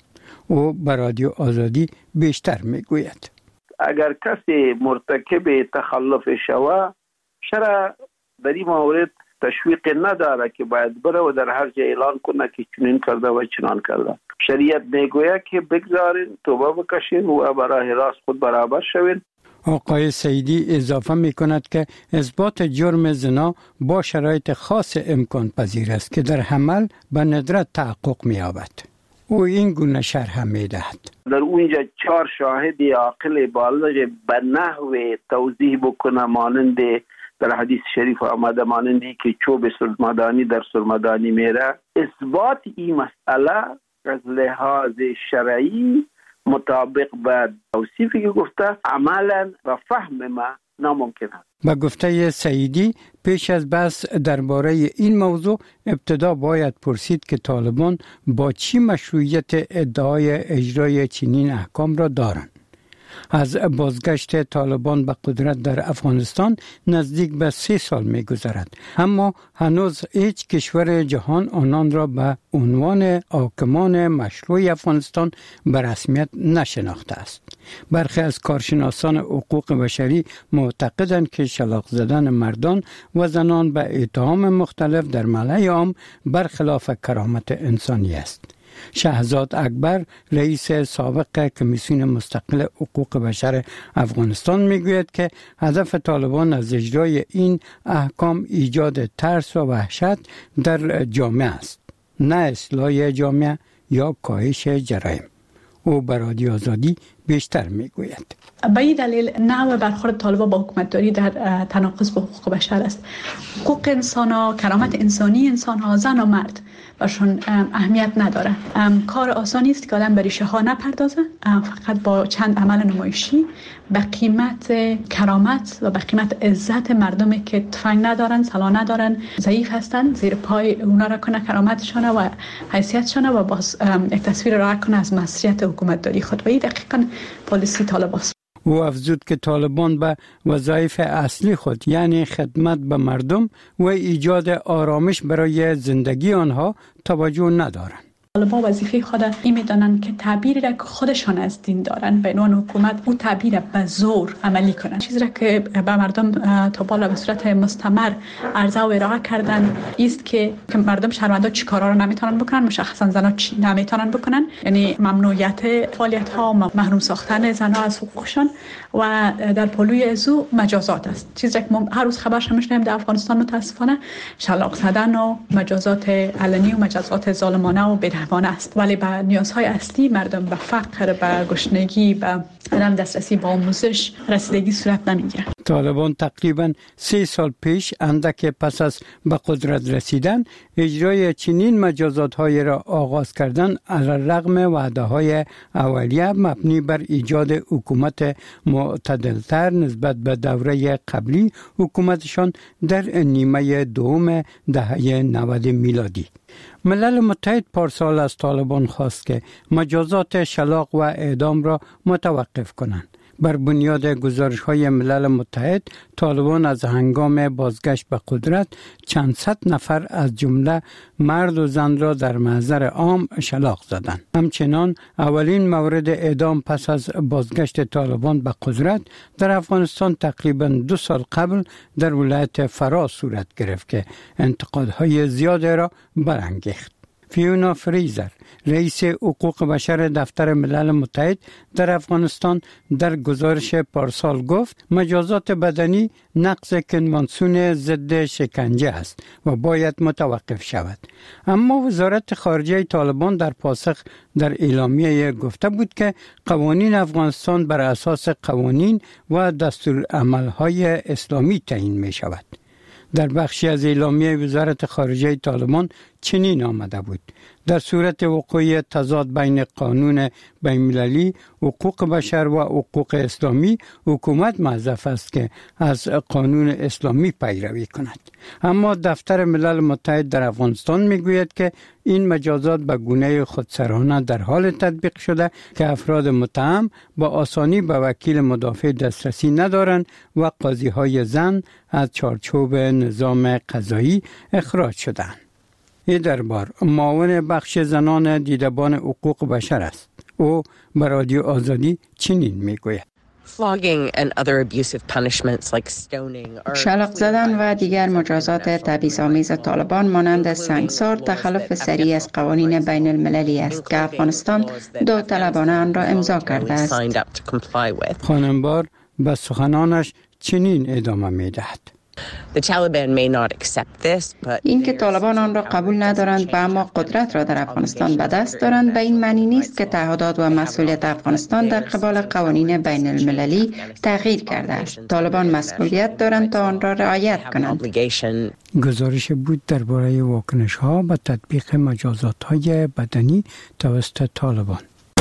او بر رادیو آزادی بیشتر میگوید. اگر کسی مرتکب تخلف شود، شرع در این مورد تشویق نداره که باید بره و در هر جا اعلان کنه که چنین کرده و چنان کرده. شریعت میگوید که بگذارین، توبه بکشین و برای راست خود برابر شوین. آقای سیدی اضافه می کند که اثبات جرم زنا با شرایط خاص امکان پذیر است که در عمل به ندرت تحقق می یابد. او این گونه شرح می دهد. در اونجا چهار شاهد عاقل بالغ به نحو توضیح بکنه، مانند در حدیث شریف آمده مانندی که چوب سرمدانی در سرمدانی میره. اثبات این مسئله از لحاظ شرعی مطابق به توصیفی که گفته عملا و فهم ما ناممکن است. با گفته سعیدی پیش از بحث درباره این موضوع ابتدا باید پرسید که طالبان با چی مشروعیت ادعای اجرای چنین احکام را دارند. از بازگشت طالبان به قدرت در افغانستان نزدیک به سه سال می گذرد، اما هنوز هیچ کشور جهان آنان را به عنوان حاکمان مشروع افغانستان به رسمیت نشناخته است. برخی از کارشناسان حقوق بشری معتقدند که شلاق زدن مردان و زنان به اتهام مختلف در ملأ عام برخلاف کرامت انسانی است. شهزاد اکبر رئیس سابق کمیسیون مستقل حقوق بشر افغانستان میگوید که هدف طالبان از اجرای این احکام ایجاد ترس و وحشت در جامعه است، نه اصلاح جامعه یا کاهش جرایم. او بر رادیو آزادی بیشتر میگوید. به این دلیل نوع برخورد طالبان با حکومتداری در تناقض با حقوق بشر است. حقوق انسان ها، کرامت انسانی انسان ها، زن و مرد برشون اهمیت نداره. کار آسانی است که آدم به ریشه ها نپردازه، فقط با چند عمل نمایشی به قیمت کرامت و به قیمت عزت مردمی که تفنگ ندارن، سلاح ندارن، ضعیف هستن، زیر پای اونا را کنه کرامتشان و حیثیتشان و باز یک تصویر را کنه از مسئولیت حکومتداری خود. و این دقیقاً پالیسی طالبان است. او افزود که طالبان به وظایف اصلی خود یعنی خدمت به مردم و ایجاد آرامش برای زندگی آنها توجه ندارند. طالبان وظیفه خود این میدانند که تعبیری را که خودشان از دین دارند به عنوان حکومت او تعبیر را به زور عملی کنند. چیزی را که به مردم تا بالا به صورت مستمر عرضه و ارائه کردن است که مردم شهروندان چی کارا را نمیتونن بکنن، مشخصا زنها چی نمیتونن بکنن، یعنی ممنوعیت فعالیت ها، محروم ساختن زنها از حقوقشان و در پلوی ازو مجازات است. چیزی که ما هر روز خبرش میشنویم در افغانستان متاسفانه شلاق زدن و مجازات علنی و مجازات ظالمانه و بدهمانه است، ولی به نیازهای اصلی مردم به فقر، به گشنگی، به عدم دسترسی به آموزش رسیدگی صورت نمیگیره. طالبان تقریبا سه سال پیش اندک پس از به قدرت رسیدن اجرای چنین مجازات های را آغاز کردن، علیرغم وعده های اولیه مبنی بر ایجاد حکومت معتدلتر نسبت به دوره قبلی حکومتشان در نیمه دوم دهه نود میلادی. ملل متحد پارسال از طالبان خواست که مجازات شلاق و اعدام را متوقف کنند. بر بنیاد گزارش‌های ملل متحد، طالبان از هنگام بازگشت به قدرت چند صد نفر از جمله مرد و زن را در محضر عام شلاق زدند. همچنان اولین مورد اعدام پس از بازگشت طالبان به قدرت در افغانستان تقریباً دو سال قبل در ولایت فرا صورت گرفت که انتقادهای زیاد را برانگیخت. فیونا فریزر، رئیس حقوق بشر دفتر ملل متحد در افغانستان، در گزارش پارسال گفت مجازات بدنی نقض کنوانسیون ضد شکنجه است و باید متوقف شود. اما وزارت خارجه طالبان در پاسخ در اعلامیه گفته بود که قوانین افغانستان بر اساس قوانین و دستورالعمل‌های اسلامی تعیین می شود. در بخشی از اعلامیه وزارت خارجه طالبان چنین آمده بود: در صورت وقوع تضاد بین قانون بین‌المللی، حقوق بشر و حقوق اسلامی، حکومت موظف است که از قانون اسلامی پیروی کند. اما دفتر ملل متحد در افغانستان میگوید که این مجازات به گونه خودسرانه در حال تطبیق شده که افراد متهم با آسانی به وکیل مدافع دسترسی ندارند و قاضی‌های زن از چارچوب نظام قضایی اخراج شدند. ای دربار معاون بخش زنان دیدبان حقوق بشر است. او به رادیو آزادی چنین میگوید: شلاق زدن و دیگر مجازات تبعیض‌آمیز طالبان مانند سنگسار تخلف سریع از قوانین بین المللی است که افغانستان داوطلبانه آن را امضا کرده است. خانمبار به سخنانش چنین ادامه می‌دهد: این که طالبان آن را قبول ندارند و اما قدرت را در افغانستان به دست دارند به این معنی نیست که تعهدات و مسئولیت افغانستان در قبال قوانین بین المللی تغییر کرده است. طالبان مسئولیت دارند تا آن را رعایت کنند. گزارش بود درباره واکنش‌ها به تطبیق مجازات‌های بدنی توسط طالبان.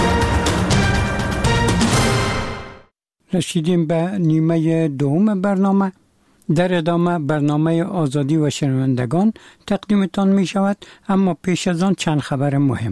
رسیدیم به نیمه دوم برنامه. در ادامه برنامه آزادی و شنوندگان تقدیمتان می شود، اما پیش از آن چند خبر مهم.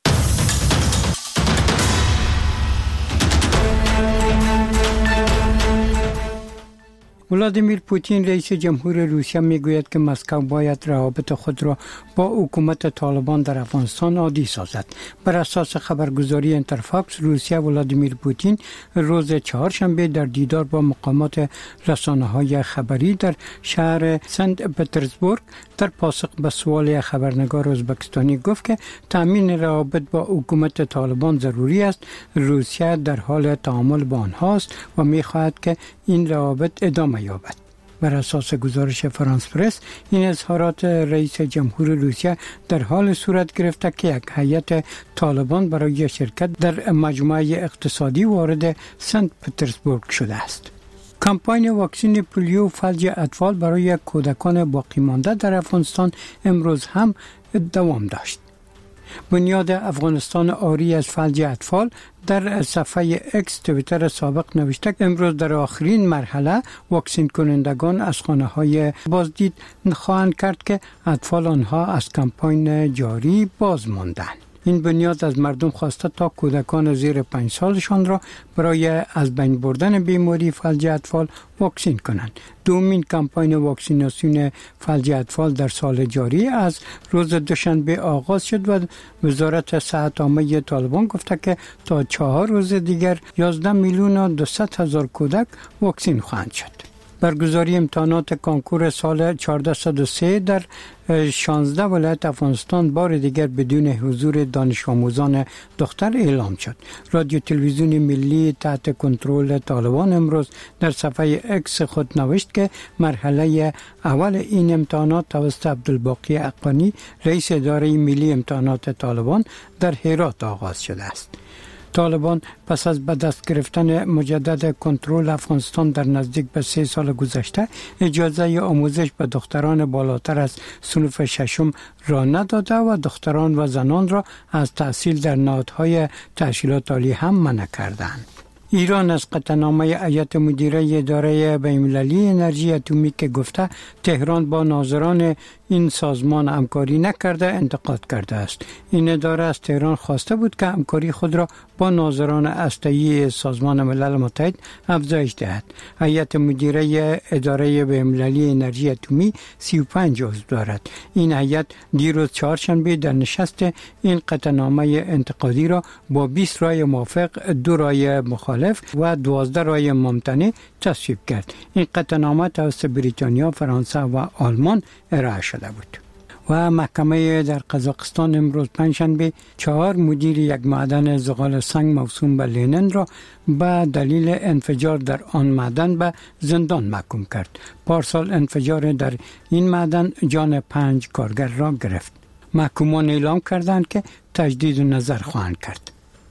ولادیمیر پوتین رئیس جمهور روسیه میگوید که مسکو باید روابط خود را با حکومت طالبان در افغانستان عادی سازد. بر اساس خبرگزاری اینترفاکس، روسیه ولادیمیر پوتین روز چهارشنبه در دیدار با مقامات رسانه‌های خبری در شهر سنت پترزبورگ در پاسخ به سوال خبرنگار ازبکستانی گفت که تامین روابط با حکومت طالبان ضروری است. روسیه در حال تعامل با آنهاست و می‌خواهد که این روابط ادامه یابد. بر اساس گزارش فرانس پرس، این اظهارات رئیس جمهور روسیه در حال صورت گرفته که یک هیئت طالبان برای شرکت در مجمع اقتصادی وارد سنت پترزبورگ شده است. کمپاین واکسن پولیو فلج اطفال برای کودکان باقی مانده در افغانستان امروز هم دوام داشت. بنیاد افغانستان آری از فلج اطفال در صفحه اکس توییتر سابق نوشته امروز در آخرین مرحله واکسین کنندگان از خانه های بازدید خواهند کرد که اطفال آنها از کمپاین جاری باز ماندند. این بنیاد از مردم خواسته تا کودکان زیر پنج سالشان را برای از بین بردن بیماری فلج اطفال واکسین کنند. دومین کمپاین واکسیناسیون فلج اطفال در سال جاری از روز دوشنبه آغاز شد و وزارت صحت عامه طالبان گفته که تا چهار روز دیگر یازده میلیون و دویست هزار کودک واکسین خواهند شد. برگزاری امتحانات کنکور سال چهارصد و سه در شانزده ولایت افغانستان بار دیگر بدون حضور دانش آموزان دختر اعلام شد. رادیو تلویزیون ملی تحت کنترل طالبان امروز در صفحه اکس خود نوشت که مرحله اول این امتحانات توسط عبدالباقی حقانی رئیس اداره ملی امتحانات طالبان در هرات آغاز شده است. طالبان پس از به دست گرفتن مجدد کنترل افغانستان در نزدیک به سه سال گذشته اجازه آموزش به دختران بالاتر از صنف ششم را نداده و دختران و زنان را از تحصیل در نهادهای تحصیلات عالی هم منع کردند. ایران از قطعنامه هیئت مدیره اداره بین‌المللی انرژی اتمی که گفته تهران با ناظران این سازمان همکاری نکرده انتقاد کرده است. این اداره از تهران خواسته بود که همکاری خود را با ناظران هسته‌ای سازمان ملل متحد افزایش دهد. هیئت مدیره اداره بین‌المللی انرژی اتمی سی و پنج عضو دارد. این هیئت دیروز چهارشنبه در نشست این قطعنامه انتقادی را با بیست رای موافق، دو رای مخالف و دوازده رای ممتنع تصویب کرد. این قطعنامه توسط بریتانیا، فرانسه و آلمان ارائه شده بود. و محکمه در قزاقستان امروز پنجشنبه چهار مدیر یک معدن زغال سنگ موسوم به لنین را به دلیل انفجار در آن معدن به زندان محکوم کرد. پارسال انفجار در این معدن جان پنج کارگر را گرفت. محکومان اعلام کردند که تجدید نظر خواهند کرد.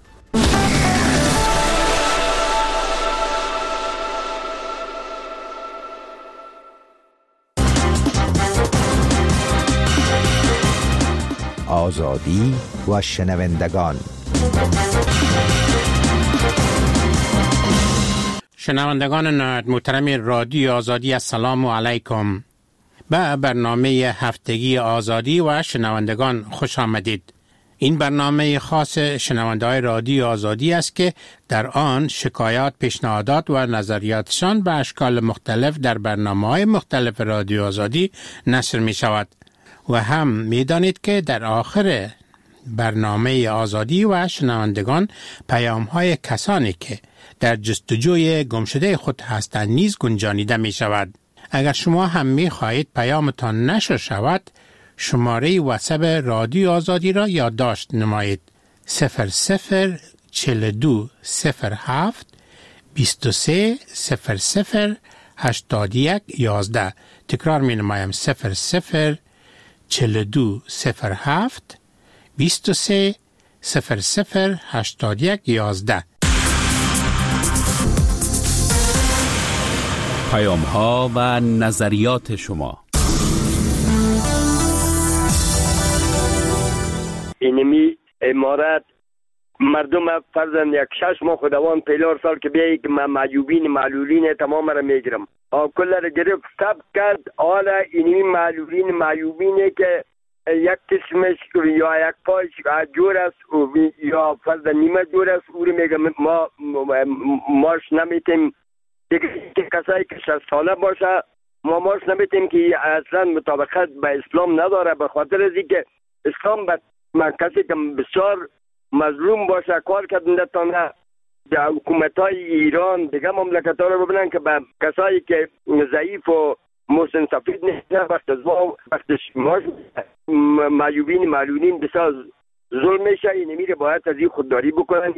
آزادی و شنوندگان. شنوندگان محترم رادیو آزادی، السلام علیکم. به برنامه هفتگی آزادی و شنوندگان خوش آمدید. این برنامه خاص شنونده‌های رادیو آزادی است که در آن شکایات، پیشنهادات و نظریاتشان به اشکال مختلف در برنامه‌های مختلف رادیو آزادی نشر می شود. و هم می دانید که در آخر برنامه آزادی و شنوندگان پیام های کسانی که در جستجوی گمشده خود هستند نیز گنجانیده می شود. اگر شما هم می خواهید پیامتان نشر شود، شماره واتساپ رادیو آزادی را یادداشت نمایید: صفر صفر چهل و دو صفر هفت بیست و سه صفر صفر هشتاد و یک یازده. تکرار می نمایم: صفر صفر چهل و دو صفر هفت بیست و سه صفر صفر هشتاد و یک یازده. پیام ها و نظریات شما. اینمی امارت مردم فرضاً یک شش ماه خداوند پیلار سال که بیایی که من معیوبین معلولین تمام را میگیرم کل را گرفت تب کرد. حالا اینمی معلولین معیوبینه که یک قسمش یا یک پایش جور است یا فرضاً نیمه جور است او رو میگم ما ماش نمیتیم دیگه که کسایی که شصت ساله باشه ما ماش نمیتیم که اصلا مطابقت به اسلام نداره، به خاطر از اینکه اسلام به من کسی که بسیار مظلوم باشه کار کردن تانه در حکومت های ایران دیگه مملکت ها رو ببینن که به کسایی که ضعیف و محسن سفید نیستن وقت از ما وقت ماش معیوبین معلولین بسیار ظلم میشه. این میره باید از این خودداری بکنن.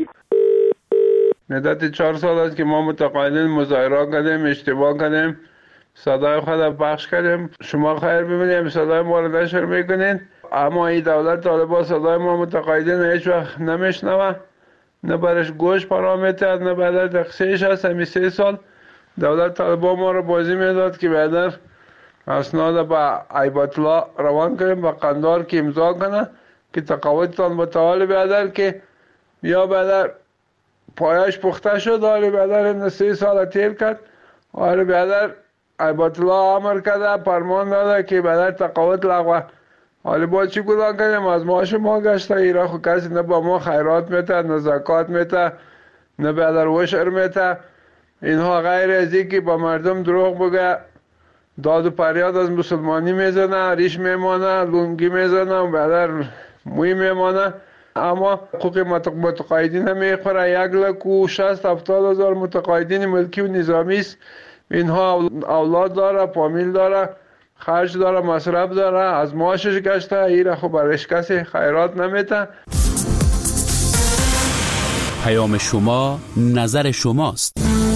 مدت چهار سال است که ما متقاعدین مظاهره کردیم، اشتباه کردیم، صدای خود پخش کردیم. شما خیر ببینید صدای ما رو نشر میکنین، اما این دولت طالبان صدای ما متقاعدین هیچ وقت نمیشنوه، نه برش گوش پرامیته، نه بعد تقصیرش هست. همین سه سال دولت طالبان ما رو بازی میداد که بعد اسناد با عیبت الله روان کنیم با قندار که امضا کنه که تقاعدتان متعال بیادر که یا بعد پایش پخته شد. حالی بیادر این سه سال تیر کرد. حالی بیادر عیبت الله امر کرده، فرمان داده که بیادر تقاعد لغوه. حالی با چی کدان کنیم؟ از معاش ما گشته. ایرا خود کسی نه با ما خیرات میته، نه زکات میته، نه بیادر وشر میته. اینها غیر از این که با مردم دروغ بگه، داد و پریاد از مسلمانی میزنه، ریش میمانه، لونگی میزنه و بیادر موی میمانه. اما حقوق متقاعدین نمیخوره. یک لک و شست هفتاد هزار متقاعدین ملکی و نظامی است. اینها اولاد داره، فامیل داره، خرج داره، مصرف داره، از معاشش گشته. ایره خب برش کسی خیرات نمیته. پیام شما نظر شماست.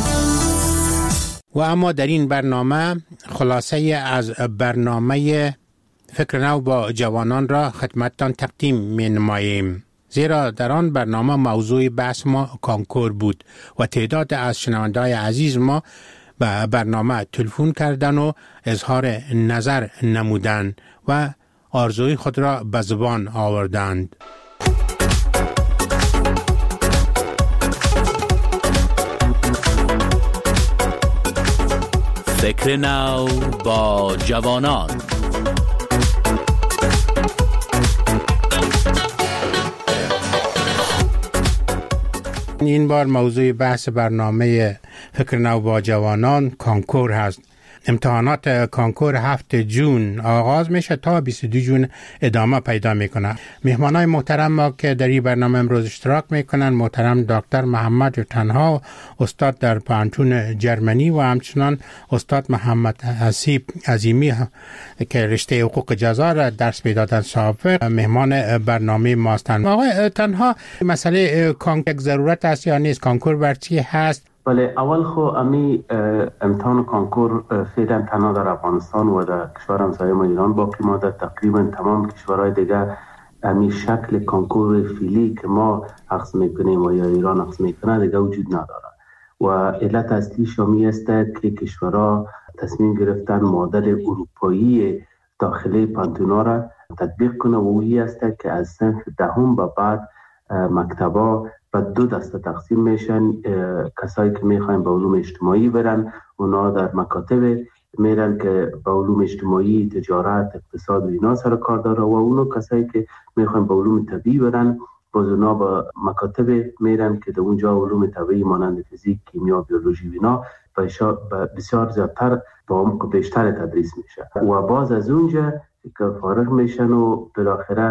و اما در این برنامه خلاصه از برنامه فکر نو با جوانان را خدمتتان تقدیم می نماییم. زیرا در آن برنامه موضوع بحث ما کانکور بود و تعداد از شنونده‌های عزیز ما به برنامه تلفن کردن و اظهار نظر نمودند و آرزوی خود را به زبان آوردند. فکر نو با جوانان. این بار موضوع بحث برنامه فکر نو با جوانان کانکور هست. امتحانات کانکور هفت جون آغاز میشه تا بیست و دو جون ادامه پیدا میکنه. مهمانای محترم ما که در این برنامه امروز اشتراک میکنن محترم دکتر محمد تنها، استاد در پانتون جرمنی، و همچنان استاد محمد حسیب عظیمی که رشته حقوق جزا را درس میدادن سابق مهمان برنامه ما هستند. آقای تنها، مسئله کانکور یک ضرورت است یا نیست؟ کانکور بر چی هست؟ بله، اول خو امی امتحان کانکور فعلا تنها در افغانستان و در کشور همسایه ما ایران باقی مانده. تقریبا تمام کشورهای دیگه امی شکل کانکور فعلی که ما اخذ میکنیم و یا ایران اخذ میکنه دیگه وجود نداره و علت اصلی شامی است که کشورها تصمیم گرفتن مدل اروپایی داخلی پانتونا را تطبیق کنه و اویی است که از صنف دهم به بعد مکتبا و دو دسته تقسیم میشن. کسایی که میخواین به علوم اجتماعی برن اونا در مکاتب میرن که به علوم اجتماعی، تجارت، اقتصاد و اینا سر کار داره و اونو کسایی که میخواین به علوم طبیعی برن باز اونا به مکاتب میرن که در اونجا علوم طبیعی مانند فیزیک، کیمیا، بیولوژی و اینا بسیار زیادتر با عمق بیشتر تدریس میشه و باز از اونجا که فارغ میشن و بالاخره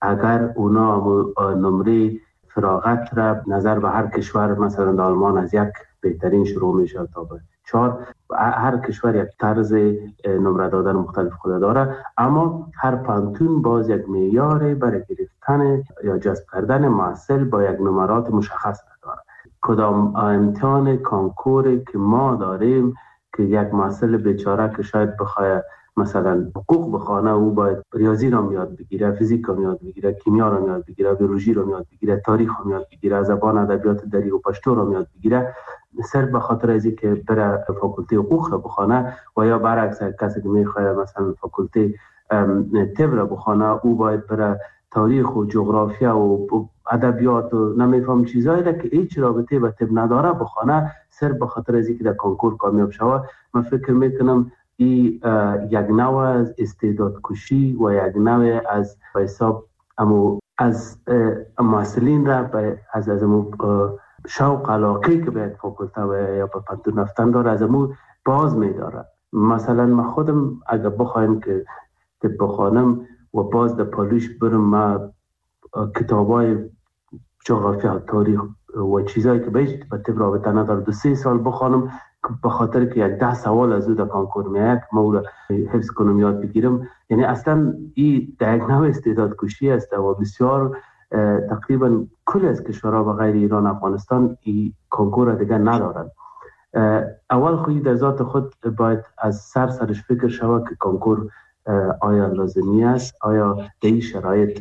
اگر اونا نمره فراغت را نظر به هر کشور، مثلا در آلمان از یک بهترین شروع میشه تا به چهار، هر کشور یک طرز نمره دادن مختلف خود داره، اما هر پانتون باز یک معیار برای گرفتن یا جذب کردن محصل با یک نمرات مشخص داره. کدام امتحان کانکوری که ما داریم که یک محصل بیچاره که شاید بخواد مثلا حقوق بخونه، او باید ریاضی رو یاد بگیره، فیزیک رو یاد بگیره، کیمیا رو یاد بگیره، بیولوژی رو یاد بگیره، تاریخ رو یاد بگیره، زبان ادبیات دری و پشتو رو یاد بگیره، صرف به خاطر اینکه که بره فاکولته حقوق رو بخونه، و یا برعکس کسی که میخواد مثلا فاکولته طب رو بخونه، او باید بره تاریخ و جغرافیا و ادبیات و نمیفهم چیزایی که هیچ رابطه به طب نداره بخونه، صرف به خاطر اینکه در کنکور کامیاب شود. من فکر میکنم این یک نوع از استعداد کشی و یک نوع از به حساب امو از محصلین را از از امو شوق علاقه که به یک فاکولته و یا به پانتون رفتن داره از امو باز میداره. مثلا من خودم اگر بخوایم که طب بخوانم و باز در پالوش برم، ما کتابای جغرافیا، تاریخ و چیزایی که بهش به طب رابطه نداره دو سه سال بخوانم به خاطر که یک ده سوال از او در کانکور میاد ما او را حفظ کنم یاد بگیرم، یعنی اصلا این در یک نوع استعداد کشی است و بسیار تقریبا کل از کشورها و غیر ایران افغانستان این کانکور دیگه ندارن. اول خودی در ذات خود باید از سر سرش فکر شود که کانکور آیا لازمی است، آیا در این شرایط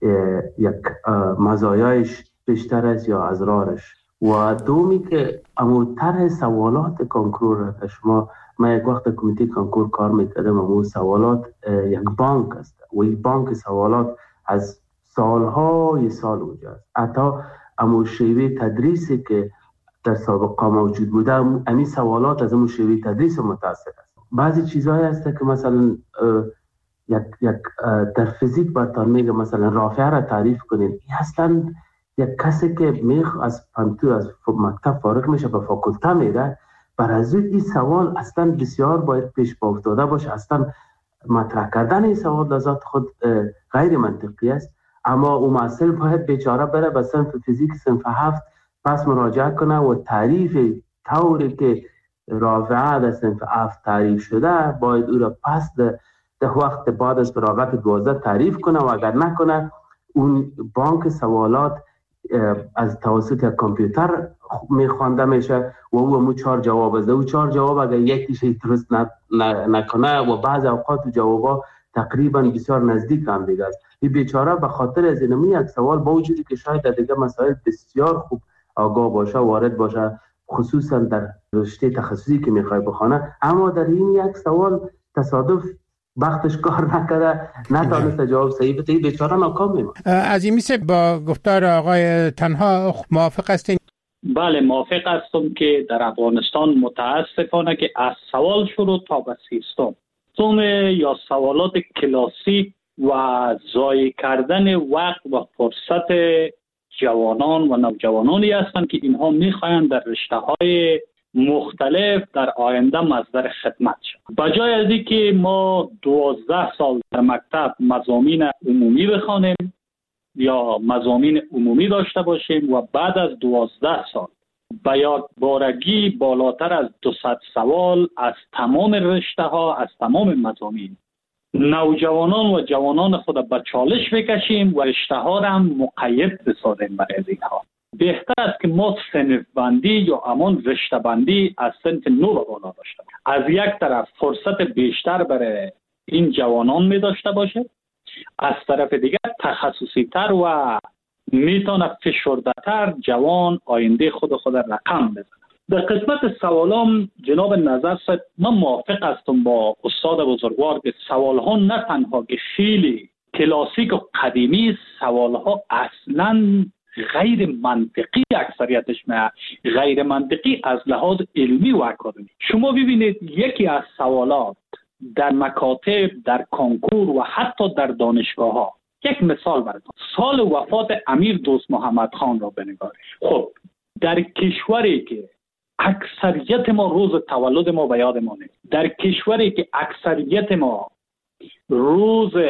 یک مزایایش بیشتر است یا اضرارش، و دومی که امو طرح سوالات کانکور شما، من یک وقت کمیته کانکور کار میکردم، امو سوالات یک بانک است و این بانک سوالات از سالهای سال وجود است. حتی امو شیوه تدریسی که در سابقه موجود بوده، امی سوالات از امو شیوه تدریس متاثر است. بعضی چیزهایی هست که مثلا یک یک در فیزیک براتون میگه مثلا رافعه را تعریف کنین، این اصلا یک کسی که میخ از پانتو از مکتب فارغ میشه به فاکولته میره، بر از این سوال اصلا بسیار باید پیش با افتاده باشه. اصلا مطرح کردن این سوال در ذات خود غیر منطقی است، اما اون محصل باید بیچاره بره به صنف فیزیک صنف هفت پس مراجعه کنه و تعریف طوری که رافعه در صنف هفت تعریف شده باید او را پس در وقت بعد از فراغت دوازده تعریف کنه، و اگر نکنه اون بانک سوالات از توسط یک کامپیوتر میخوانده میشه و او همون چهار جواب است. او چهار جواب اگر یکیش درست نکنه و بعض اوقات جوابا تقریبا بسیار نزدیک هم دیگه است، این بیچاره به خاطر از اینمی یک سوال با وجودی که شاید در دیگه مسائل بسیار خوب آگاه باشه وارد باشه، خصوصا در رشته تخصصی که میخوای بخونه، اما در این یک سوال تصادف وقتش کار نکرده نتونسته جواب صحیح بده، بیچاره ناکام میمونه. از این میشه با گفتار آقای تنها موافق هستین؟ بله موافق هستم که در افغانستان متاسفانه که از سوال شروع تا به سیستم سوم یا سوالات کلاسیک و ضایع کردن وقت و فرصت جوانان و نوجوانانی هستند که اینها میخواهند در رشته‌های مختلف در آینده مصدر خدمت شد. بجای از اینکه ما دوازده سال در مکتب مضامین عمومی بخوانیم یا مضامین عمومی داشته باشیم و بعد از دوازده سال به یادبارگی بالاتر از دویست سوال از تمام رشته ها از تمام مضامین نوجوانان و جوانان خود به چالش بکشیم و رشته ها را هم مقید بسازیم برای اینها. بهتر است که ما صنف بندی یا امان رشته بندی از صنف نو به بالا داشته باشیم. از یک طرف فرصت بیشتر برای این جوانان می داشته باشه، از طرف دیگر تخصصی تر و میتونه فشرده تر جوان آینده خود خود رقم بزنه. در قسمت سوالام جناب نظر صاحب من موافق هستم با استاد بزرگوار که سوالها نه تنها که خیلی کلاسیک و قدیمی، سوالها اصلا غیر منطقی اکثریتش نه غیر منطقی از لحاظ علمی و اکادمی. شما ببینید یکی از سوالات در مکاتب، در کنکور و حتی در دانشگاه ها، یک مثال براتون، سال وفات امیر دوست محمد خان را بنگارید. خب در کشوری که اکثریت ما روز تولد ما به یاد مانه، در کشوری که اکثریت ما روز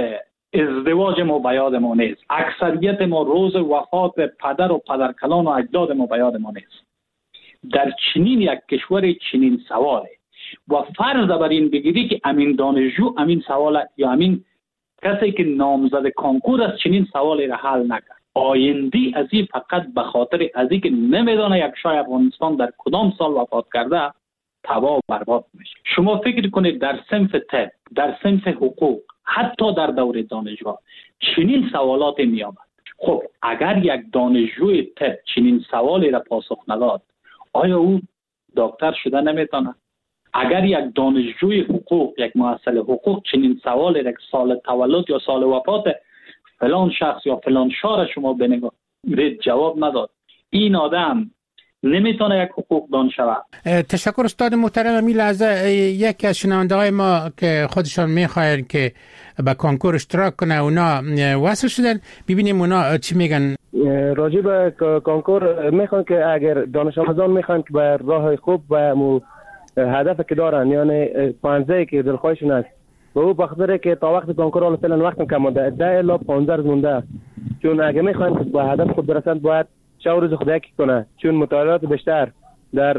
ازدواج ما به یاد ما نیست. اکثریت ما روز وفات پدر و پدرکلان و اجداد ما به یاد ما نیست. در چنین یک کشور چنین سواله و فرض بر این بگیری که امین دانشجو امین سوال یا امین کسی که نامزد کنکور است چنین سوالی را حل نکرد، آیندی از این فقط به خاطر از این که نمیدانه یک شاه افغانستان در کدام سال وفات کرده تباه و برباد میشه. شما فکر کنید در صنف طب، در صنف حقوق، حتی در دوره دانشگاه چنین سوالات می آمد. خب اگر یک دانشجوی طب چنین سوالی را پاسخ نداد، آیا او دکتر شده نمیتونه؟ اگر یک دانشجوی حقوق، یک محصل حقوق چنین سوالی را که سال تولد یا سال وفات فلان شخص یا فلان شاه شما بنگارید جواب نداد، این آدم نمیتونه یک حقوق دان شود. تشکر استاد محترم. می لحظه یکی از شنونده های ما که خودشان میخواین که به کنکور اشتراک کنه اونا وصل شدن، ببینیم اونا چی میگن. راجع به کنکور میخوان که اگر دانش آموزان میخوان که به راه خوب و مو هدف که دارن، یعنی پانزه که دلخواهشون است و او بخاطر که تا وقت کنکور حالا فعلا وقتم کم مونده، ده الی پانزده روز مونده، چون اگه میخوان که به هدف خود برسند باید شب روز خودکی کنه، چون مطالعات بیشتر در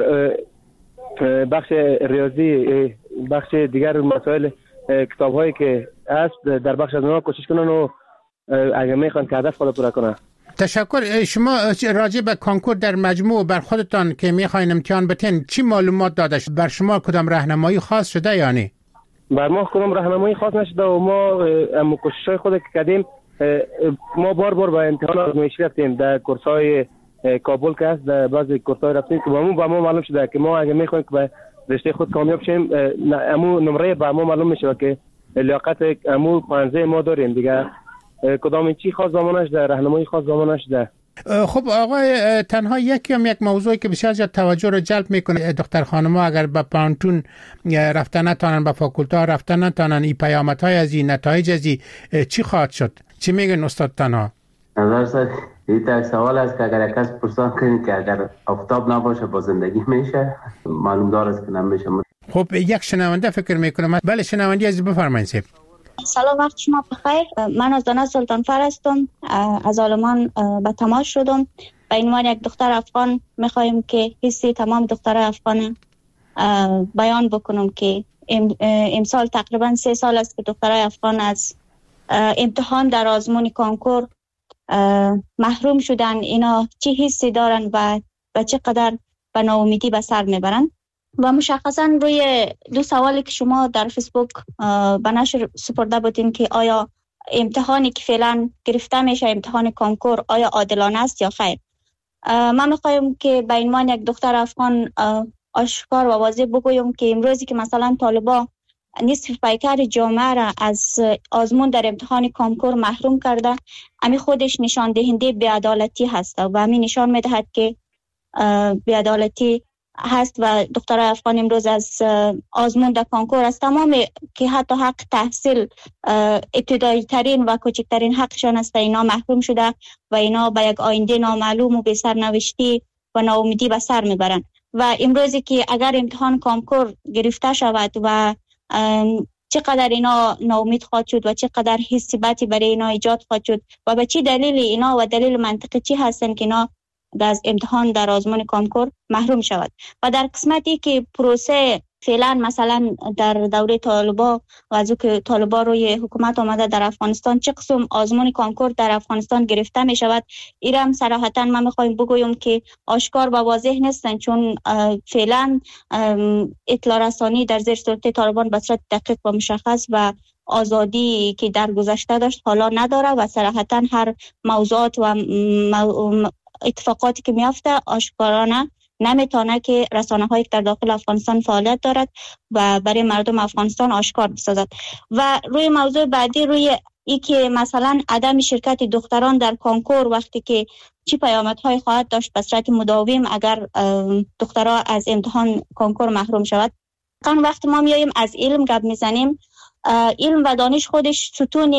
بخش ریاضی، بخش دیگر مسائل کتاب هایی که هست در بخش از اونها کوشش کنن و اگه میخوان که هدف خود پورا کنه. تشکر. شما راجع به کنکور در مجموع بر خودتان که میخواین امتحان بتین چی معلومات داده شد؟ بر شما کدام راهنمایی خاص شده یا نه؟ بر ما کدام راهنمایی خاص نشده و ما ام کوشش‌های خود که کردیم، ما بار بار به امتحان آزمایشی رفتیم در کورس‌های کابل که هست، در بعضی کورس‌های رفتیم که با ما با ما معلوم شده که ما اگه میخوایم که به رشته خود کامیاب شیم، امو نمره با ما معلوم میشه که لیاقت امو پانزده ما داریم دیگه. کدام چی خاص زمانش در راهنمایی خاص زمانش در. خب آقای، تنها یکی هم یک موضوعی که بسیار زیاد توجه رو جلب میکنه دختر خانم‌ها اگر به پانتون رفتن نتانن، به فاکولته رفتن نتانن، این پیامدهای از این نتایج از این چی خواهد شد؟ چی میگن استاد تنها؟ نظر این تا سوال است که اگر کس پرسان کنید که اگر آفتاب نباشه با زندگی میشه، معلوم دار است که نمیشه. خب یک شنونده فکر میکنم. بله شنونده عزیز بفرمایید. سلام، وقت شما بخیر. من از دانش سلطانفر هستم، از آلمان به تماس شدم. به عنوان یک دختر افغان میخوایم که حسی تمام دختر افغان بیان بکنم که امسال تقریبا سه سال است که دخترای افغان از امتحان در آزمون کنکور محروم شدن. اینا چه حسی دارن و به چه قدر به ناامیدی به سر میبرن؟ و مشخصا روی دو سوالی که شما در فیسبوک به نشر سپرده بودین که آیا امتحانی که فعلا گرفته میشه امتحان کنکور آیا عادلانه است یا خیر، من میخوایم که به عنوان یک دختر افغان آشکار و واضح بگویم که امروزی که مثلا طالبا نصف پیکر جامعه را از آزمون در امتحان کنکور محروم کرده، امی خودش نشان دهنده بی‌عدالتی هست و امی نشان میدهد که بی‌عدالتی هست و دختر افغان امروز از آزمون در کنکور از تمام که حتی حق تحصیل ابتدایی ترین و کوچکترین حقشان است اینا محروم شده و اینا به یک آینده نامعلوم و به سرنوشتی و ناامیدی به سر میبرند. و امروزی که اگر امتحان کنکور گرفته شود و چقدر اینا ناامید خواهد شد و چقدر حسی بدی برای اینا ایجاد خواهد شد و به چه دلیل اینا و دلیل منطقی چی هستن که اینا از امتحان در آزمون کنکور محروم شود. و در قسمتی که پروسه فعلا مثلا در دوره طالبا و از او که طالبا روی حکومت آمده در افغانستان چه قسم آزمون کنکور در افغانستان گرفته می شود، ایرم صراحتا من میخوایم بگویم که آشکار و واضح نیستن، چون فعلا اطلاع رسانی در زیر سلطه طالبان به صورت دقیق و مشخص و آزادی که در گذشته داشت حالا نداره و صراحتا هر موضوعات و اتفاقاتی که میافته آشکارانه نمیتونه که رسانه هایی که در داخل افغانستان فعالیت دارد و برای مردم افغانستان آشکار بسازد. و روی موضوع بعدی، روی ای که مثلا عدم شرکت دختران در کنکور وقتی که چی پیامدهای خواهد داشت به صورت مداوم اگر دخترها از امتحان کنکور محروم شود. کان وقتی ما میایم از علم گپ میزنیم، علم و دانش خودش ستون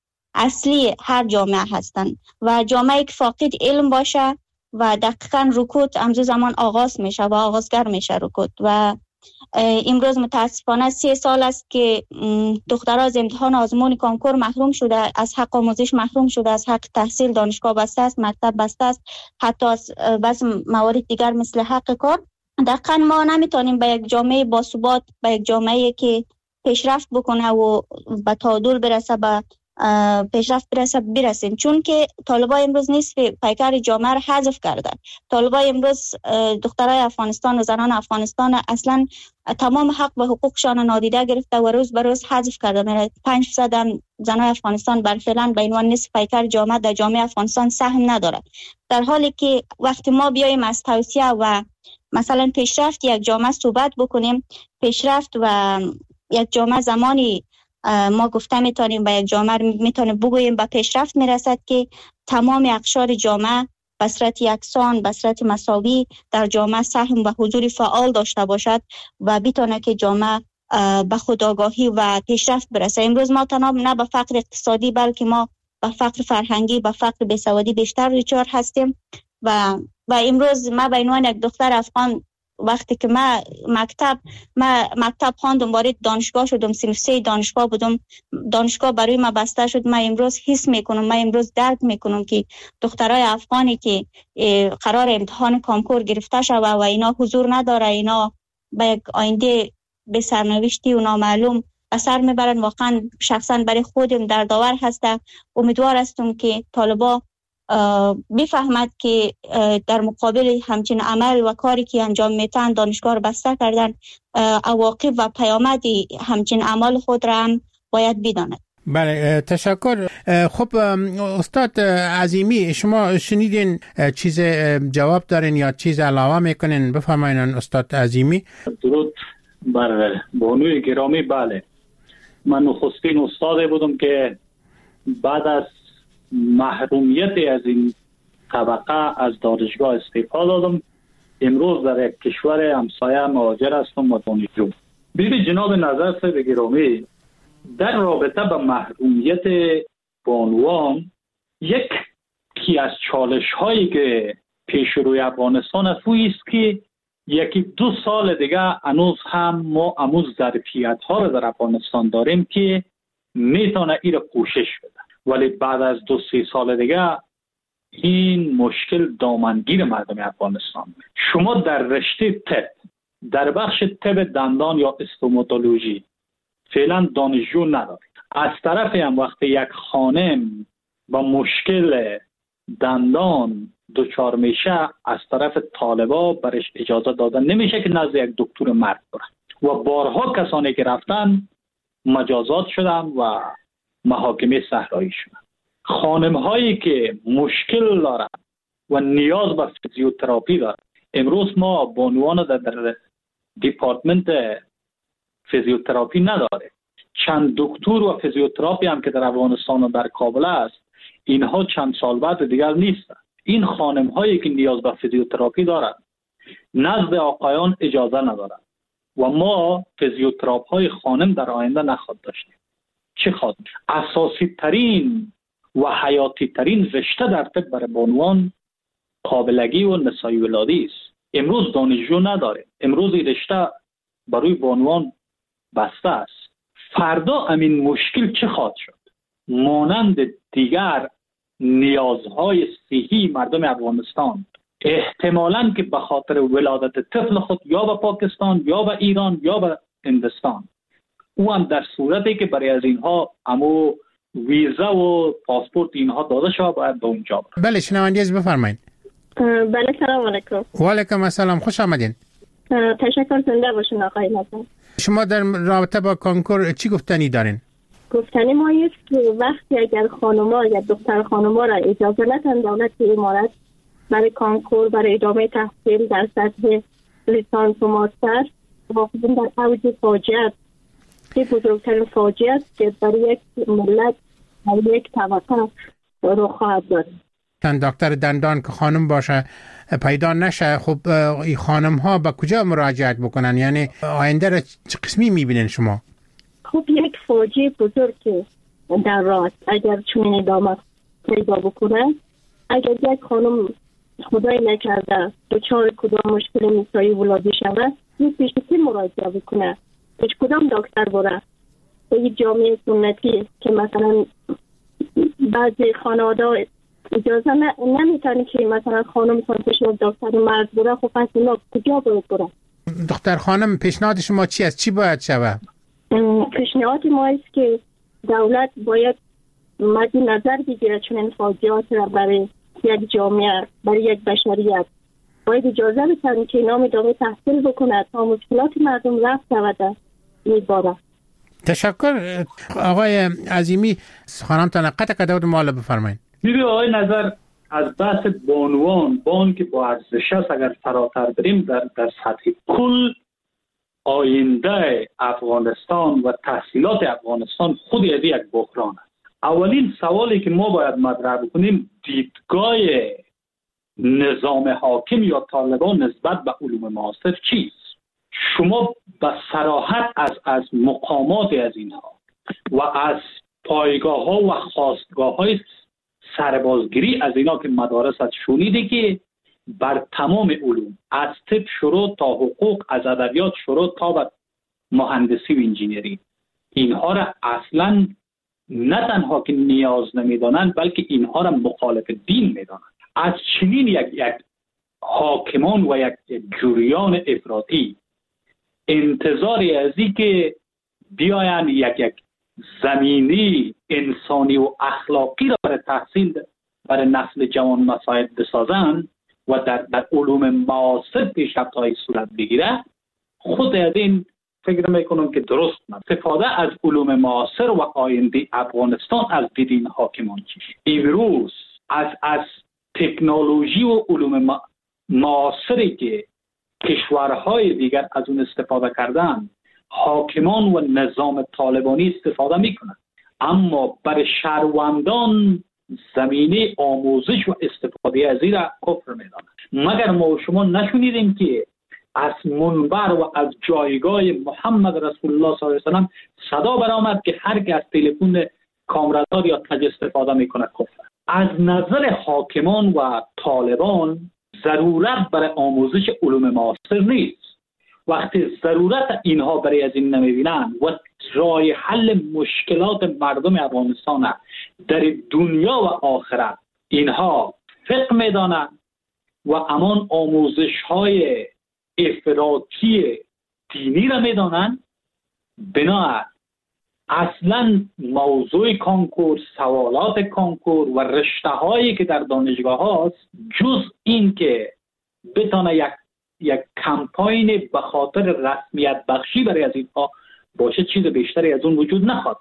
اصلی هر جامعه هستند و جامعه که فاقد علم باشه و دقیقاً رکود امروز زمان آغاز میشه و آغازگر میشه رکود و امروز متاسفانه سه سال است که دخترها از امتحان آزمون کنکور محروم شده، از حق آموزش محروم شده، از حق تحصیل. دانشگاه بسته است، مکتب بسته است، حتی از بعض موارد دیگر مثل حق کار. دقیقاً ما نمیتونیم به یک جامعه باثبات، به یک جامعه که پیشرفت بکنه و به تعادل برسه، به پیشرفت برسه برسیم، چون که طالبان امروز نصف پیکر جامعه را حذف کردن. طالبان امروز دخترای افغانستان و زنان افغانستان اصلا تمام حق و حقوقشان نادیده گرفته و روز به روز حذف کرده. پنج درصد هم زنان افغانستان بر فعلا به عنوان نصف پیکر جامعه در جامعه افغانستان سهم ندارد، در حالی که وقتی ما بیایم از توسعه و مثلا پیشرفت یک جامعه صحبت بکنیم، پیشرفت و یک جامعه زمانی ما گفته میتونیم به یک جامعه میتونیم بگوییم به پیشرفت میرسد که تمام اقشار جامعه به صورت یکسان، به صورت مساوی در جامعه سهم و حضور فعال داشته باشد و بتونه که جامعه به خودآگاهی و پیشرفت برسه. امروز ما تنها نه به فقر اقتصادی بلکه ما به فقر فرهنگی، به فقر بیسوادی بیشتر دچار هستیم و و امروز ما به عنوان یک دختر افغان وقتی که ما مکتب ما مکتب خواندم، وارد دانشگاه شدم، صنف سه دانشگاه بودم، دانشگاه برای ما بسته شد، ما امروز حس میکنم، ما امروز درک میکنم که دخترای افغانی که قرار امتحان کنکور گرفته شوه و اینا حضور نداره، اینا به یک آینده به سرنوشتی و نامعلوم به سر میبرن. واقعا شخصا برای خودم دردآور هسته. امیدوار هستم که طالبا بفهمد که در مقابل همچین عمل و کاری که انجام میتن، دانشگاه رو بسته کردن، عواقب و پیامد همچین عمل خود را هم باید بداند. بله، تشکر. خب استاد عظیمی، شما شنیدین چیز جواب دارین یا چیز علاوه میکنین؟ بفرمایین استاد عظیمی. درود بر بانوی گرامی. بله، من نخستین استاد بودم که بعد از محرومیت از این طبقه از دانشگاه استعفا دادم. امروز در یک کشور همسایه مهاجر هستم و دانشجو. ببینید جناب نظر صاحب گرامی، در رابطه با محرومیت بانوان، یکی از چالش هایی که پیش روی افغانستان است است که یکی دو سال دیگه هنوز هم ما هنوز ظرفیت ها رو در افغانستان داریم که میتونه این رو پوشش بده، ولی بعد از دو سه سال دیگه این مشکل دامنگیر مردم افغانستان. شما در رشته طب، در بخش طب دندان یا استوماتولوژی فعلا دانشجو ندارید. از طرف هم وقتی یک خانم با مشکل دندان دچار میشه، از طرف طالبا برش اجازه دادن نمیشه که نزد یک دکتر مرد بره و بارها کسانی که رفتن مجازات شدن و محاکمه صحرایی شدن. خانم هایی که مشکل دارن و نیاز به فیزیوتراپی دارن، امروز ما بانوان در, در دیپارتمنت فیزیوتراپی نداره. چند دکتر و فیزیوتراپی هم که در افغانستان و در کابل است، اینها چند سال بعد دیگر نیستن. این خانم هایی که نیاز به فیزیوتراپی دارن نزد آقایان اجازه ندارن و ما فیزیوتراپ های خانم در آینده نخواهد داشتیم. چه خواهد؟ اساسی ترین و حیاتی ترین رشته در طب برای بانوان قابلگی و نسایی ولادی است. امروز دانشجو نداره، امروز این رشته برای بانوان بسته است. فردا همین مشکل چه خواهد شد؟ مانند دیگر نیازهای صحی مردم افغانستان احتمالاً که به خاطر ولادت طفل خود یا به پاکستان یا به ایران یا به هندوستان، او هم در صورتی که برای از اینها امو ویزا و پاسپورت اینها داده شود باید به اونجا برد. بله، شنوندگی بفرمایید. بله، سلام علیکم. و علیکم السلام، خوش آمدین. تشکر، زنده باشین آقای نظر. شما در رابطه با کنکور چی گفتنی دارین؟ گفتنی ما است که وقتی اگر خانم‌ها یا دختر خانم‌ها را اجازه ندن دولت امارات برای کنکور، برای ادامه تحصیل در سطح لیسانس و ماستر، واقعا در اوج فاجعه، که بزرگترین فاجعه است که برای یک ملت، برای یک طبقه رخ خواهد داد. چند دکتر دندان که خانم باشه پیدا نشه، خب این خانم ها به کجا مراجعت بکنن؟ یعنی آینده را چه قسمی میبینین شما؟ خب یک فاجعه بزرگ که در راه است اگر چون ادامه پیدا بکنه. اگر یک خانم خدای نکرده دچار کدام مشکل نسایی ولادی شود، این پیش کی مراجعه بکنه؟ پیش کدام دکتر بره؟ این جامعه سنتی که مثلا بعضی خانواده اجازه نمیتونه که مثلا خانم پیش دکتر مرد بره، خب پس اونا کجا باید بره؟ دختر خانم پیشنهاد شما چی است؟ چی باید شود؟ پیشنهاد ما است که دولت باید مد نظر بگیره چون این فاجعات را برای یک جامعه، برای یک بشریت باید اجازه بتن که نام ادامه تحصیل بکنه تا مشکلات مردم رفع شود. میباره. تشکر آقای عظیمی. خانم تنقط کدود مالا بفرمایید. میبی آقای نظر از بحث بانوان بان که با ارزش است اگر فراتر بریم در, در سطح کل آینده افغانستان و تحصیلات افغانستان خود از یک بحران است. اولین سوالی که ما باید مطرح بکنیم دیدگاه نظام حاکم یا طالبان نسبت به علوم معاصر چیست؟ شما به صراحت از از مقامات از اینها و از پایگاه ها و خواستگاه های سربازگیری از اینا که مدارس از شنیده که بر تمام علوم از طب شروع تا حقوق، از ادبیات شروع تا به مهندسی و انجینری اینها را اصلا نه تنها که نیاز نمیدانند بلکه اینها را مخالف دین میدانند. از چنین یک یک حاکمان و یک جریان افراطی انتظاری از این که بیاین یک یک زمینی انسانی و اخلاقی را برای تحصیل برای نسل جوان مساعد بسازند و در, در علوم معاصر پیشرفت‌های صورت بگیره، خود از این فکر میکنم که درست نه. استفاده از علوم معاصر و آینده افغانستان از دید حاکمان چیست؟ امروز از از تکنولوژی و علوم معاصری که کشورهای دیگر از اون استفاده کردن، حاکمان و نظام طالبانی استفاده میکنند، اما برای شهروندان زمینه آموزش و استفاده از این را کفر میدانند. مگر ما و شما نشنیدیم که از منبر و از جایگاه محمد رسول الله صلی الله علیه و سلم صدا برآمد که هر کی از تلفن کامرادار یا تج استفاده میکنه کفر. از نظر حاکمان و طالبان ضرورت برای آموزش علوم معاصر نیست. وقتی ضرورت اینها برای از این نمیبینن و راه حل مشکلات مردم افغانستان در دنیا و آخرت اینها فقه میدانن و امان آموزش های افراطی دینی را میدانن، بنابراین اصلا موضوع کانکور، سوالات کانکور و رشته هایی که در دانشگاه هاست جز این که بتانه یک یک کمپاین به خاطر رسمیت بخشی برای از اینها باشه، چیز بیشتری از اون وجود نخواهد.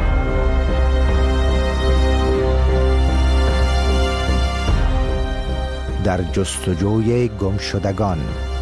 در جستجوی گمشدگان.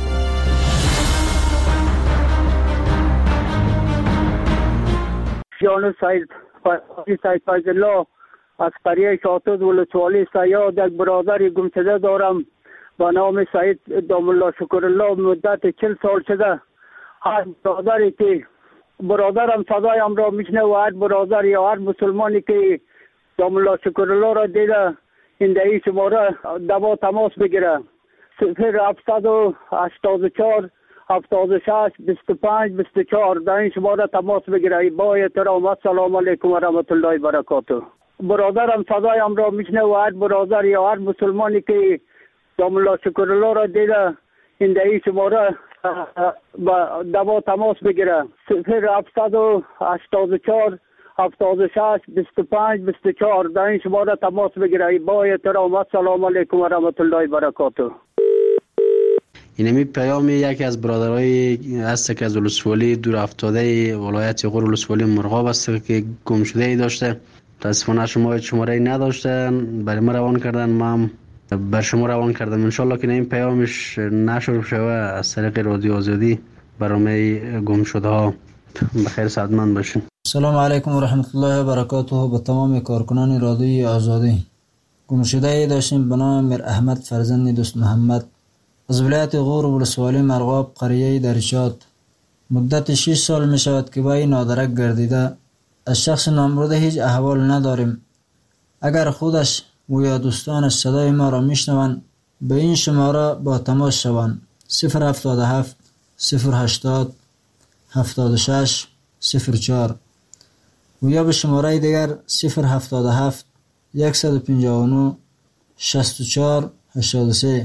جان سید سید فیض الله از قریه شاطد ولسوالی سیاد یک برادر گمشده دارم با نام سید دام الله شکر الله. مدت چل سال شده هر برادری که برادرم صدایم را میشنه و هر برادر یا هر مسلمانی که دام الله شکر الله را دیده این دهی شماره دوا تماس بگیره. صفر هفتصد و هشتاد و چهار هفتاد و شش بیست و پنج بیست و چهار در این شماره تماس بگیره. با احترام السلام علیکم و رحمت الله و برکاته. برادرم صدایم را میشنه و هر برادر یا هر مسلمانی که دام الله شکر الله را دیده این دهی شماره با دوا تماس بگیره. صفر هفتصد و هشتاد و چهار هفتاد و شش بیست و پنج بیست و چهار در این شماره تماس بگیره. با احترام السلام علیکم و رحمت الله و برکاته. اینمی پیام یکی از برادرای هست که از ولسوالی دور افتاده ولایت غور ولسوالی مرغاب است که گم شده ای داشته. متاسفانه شما شماره ای نداشتن، برای ما روان کردن، ما بر شما روان کردم. انشالله که این پیامش نشر شوه از طریق رادیو آزادی برنامه گم شده ها. بخیر سعادتمند باشین. سلام علیکم و رحمت الله و برکاته. به تمام کارکنان رادیوی آزادی. گم شده ای داشتیم به نام میر احمد فرزند دوست محمد از ولایت غور ولسوالی مرغاب قریه درشاد. مدت شش سال می شود که با این نادرک گردیده. از شخص نامبرده هیچ احوال نداریم. اگر خودش و یا دوستانش صدای ما را میشنوند به این شماره با تماس شوند. صفر هفتاد و هفت صفر هشتاد هفتاد و شش صفر چهار و یا به شماره دیگر صفر هفتاد و هفت صد و پنجاه و نه شصت و چهار هشتاد و سه.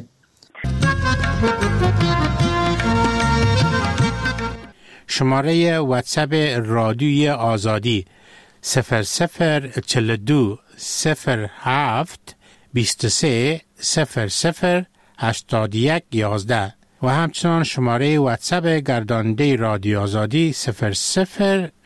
شماره واتساپ رادیوی آزادی صفر صفر چهل و دو صفر هفت بیست و سه صفر صفر هشتاد و یک یازده و همچنان شماره واتساپ گرداننده رادیو آزادی صفر صفر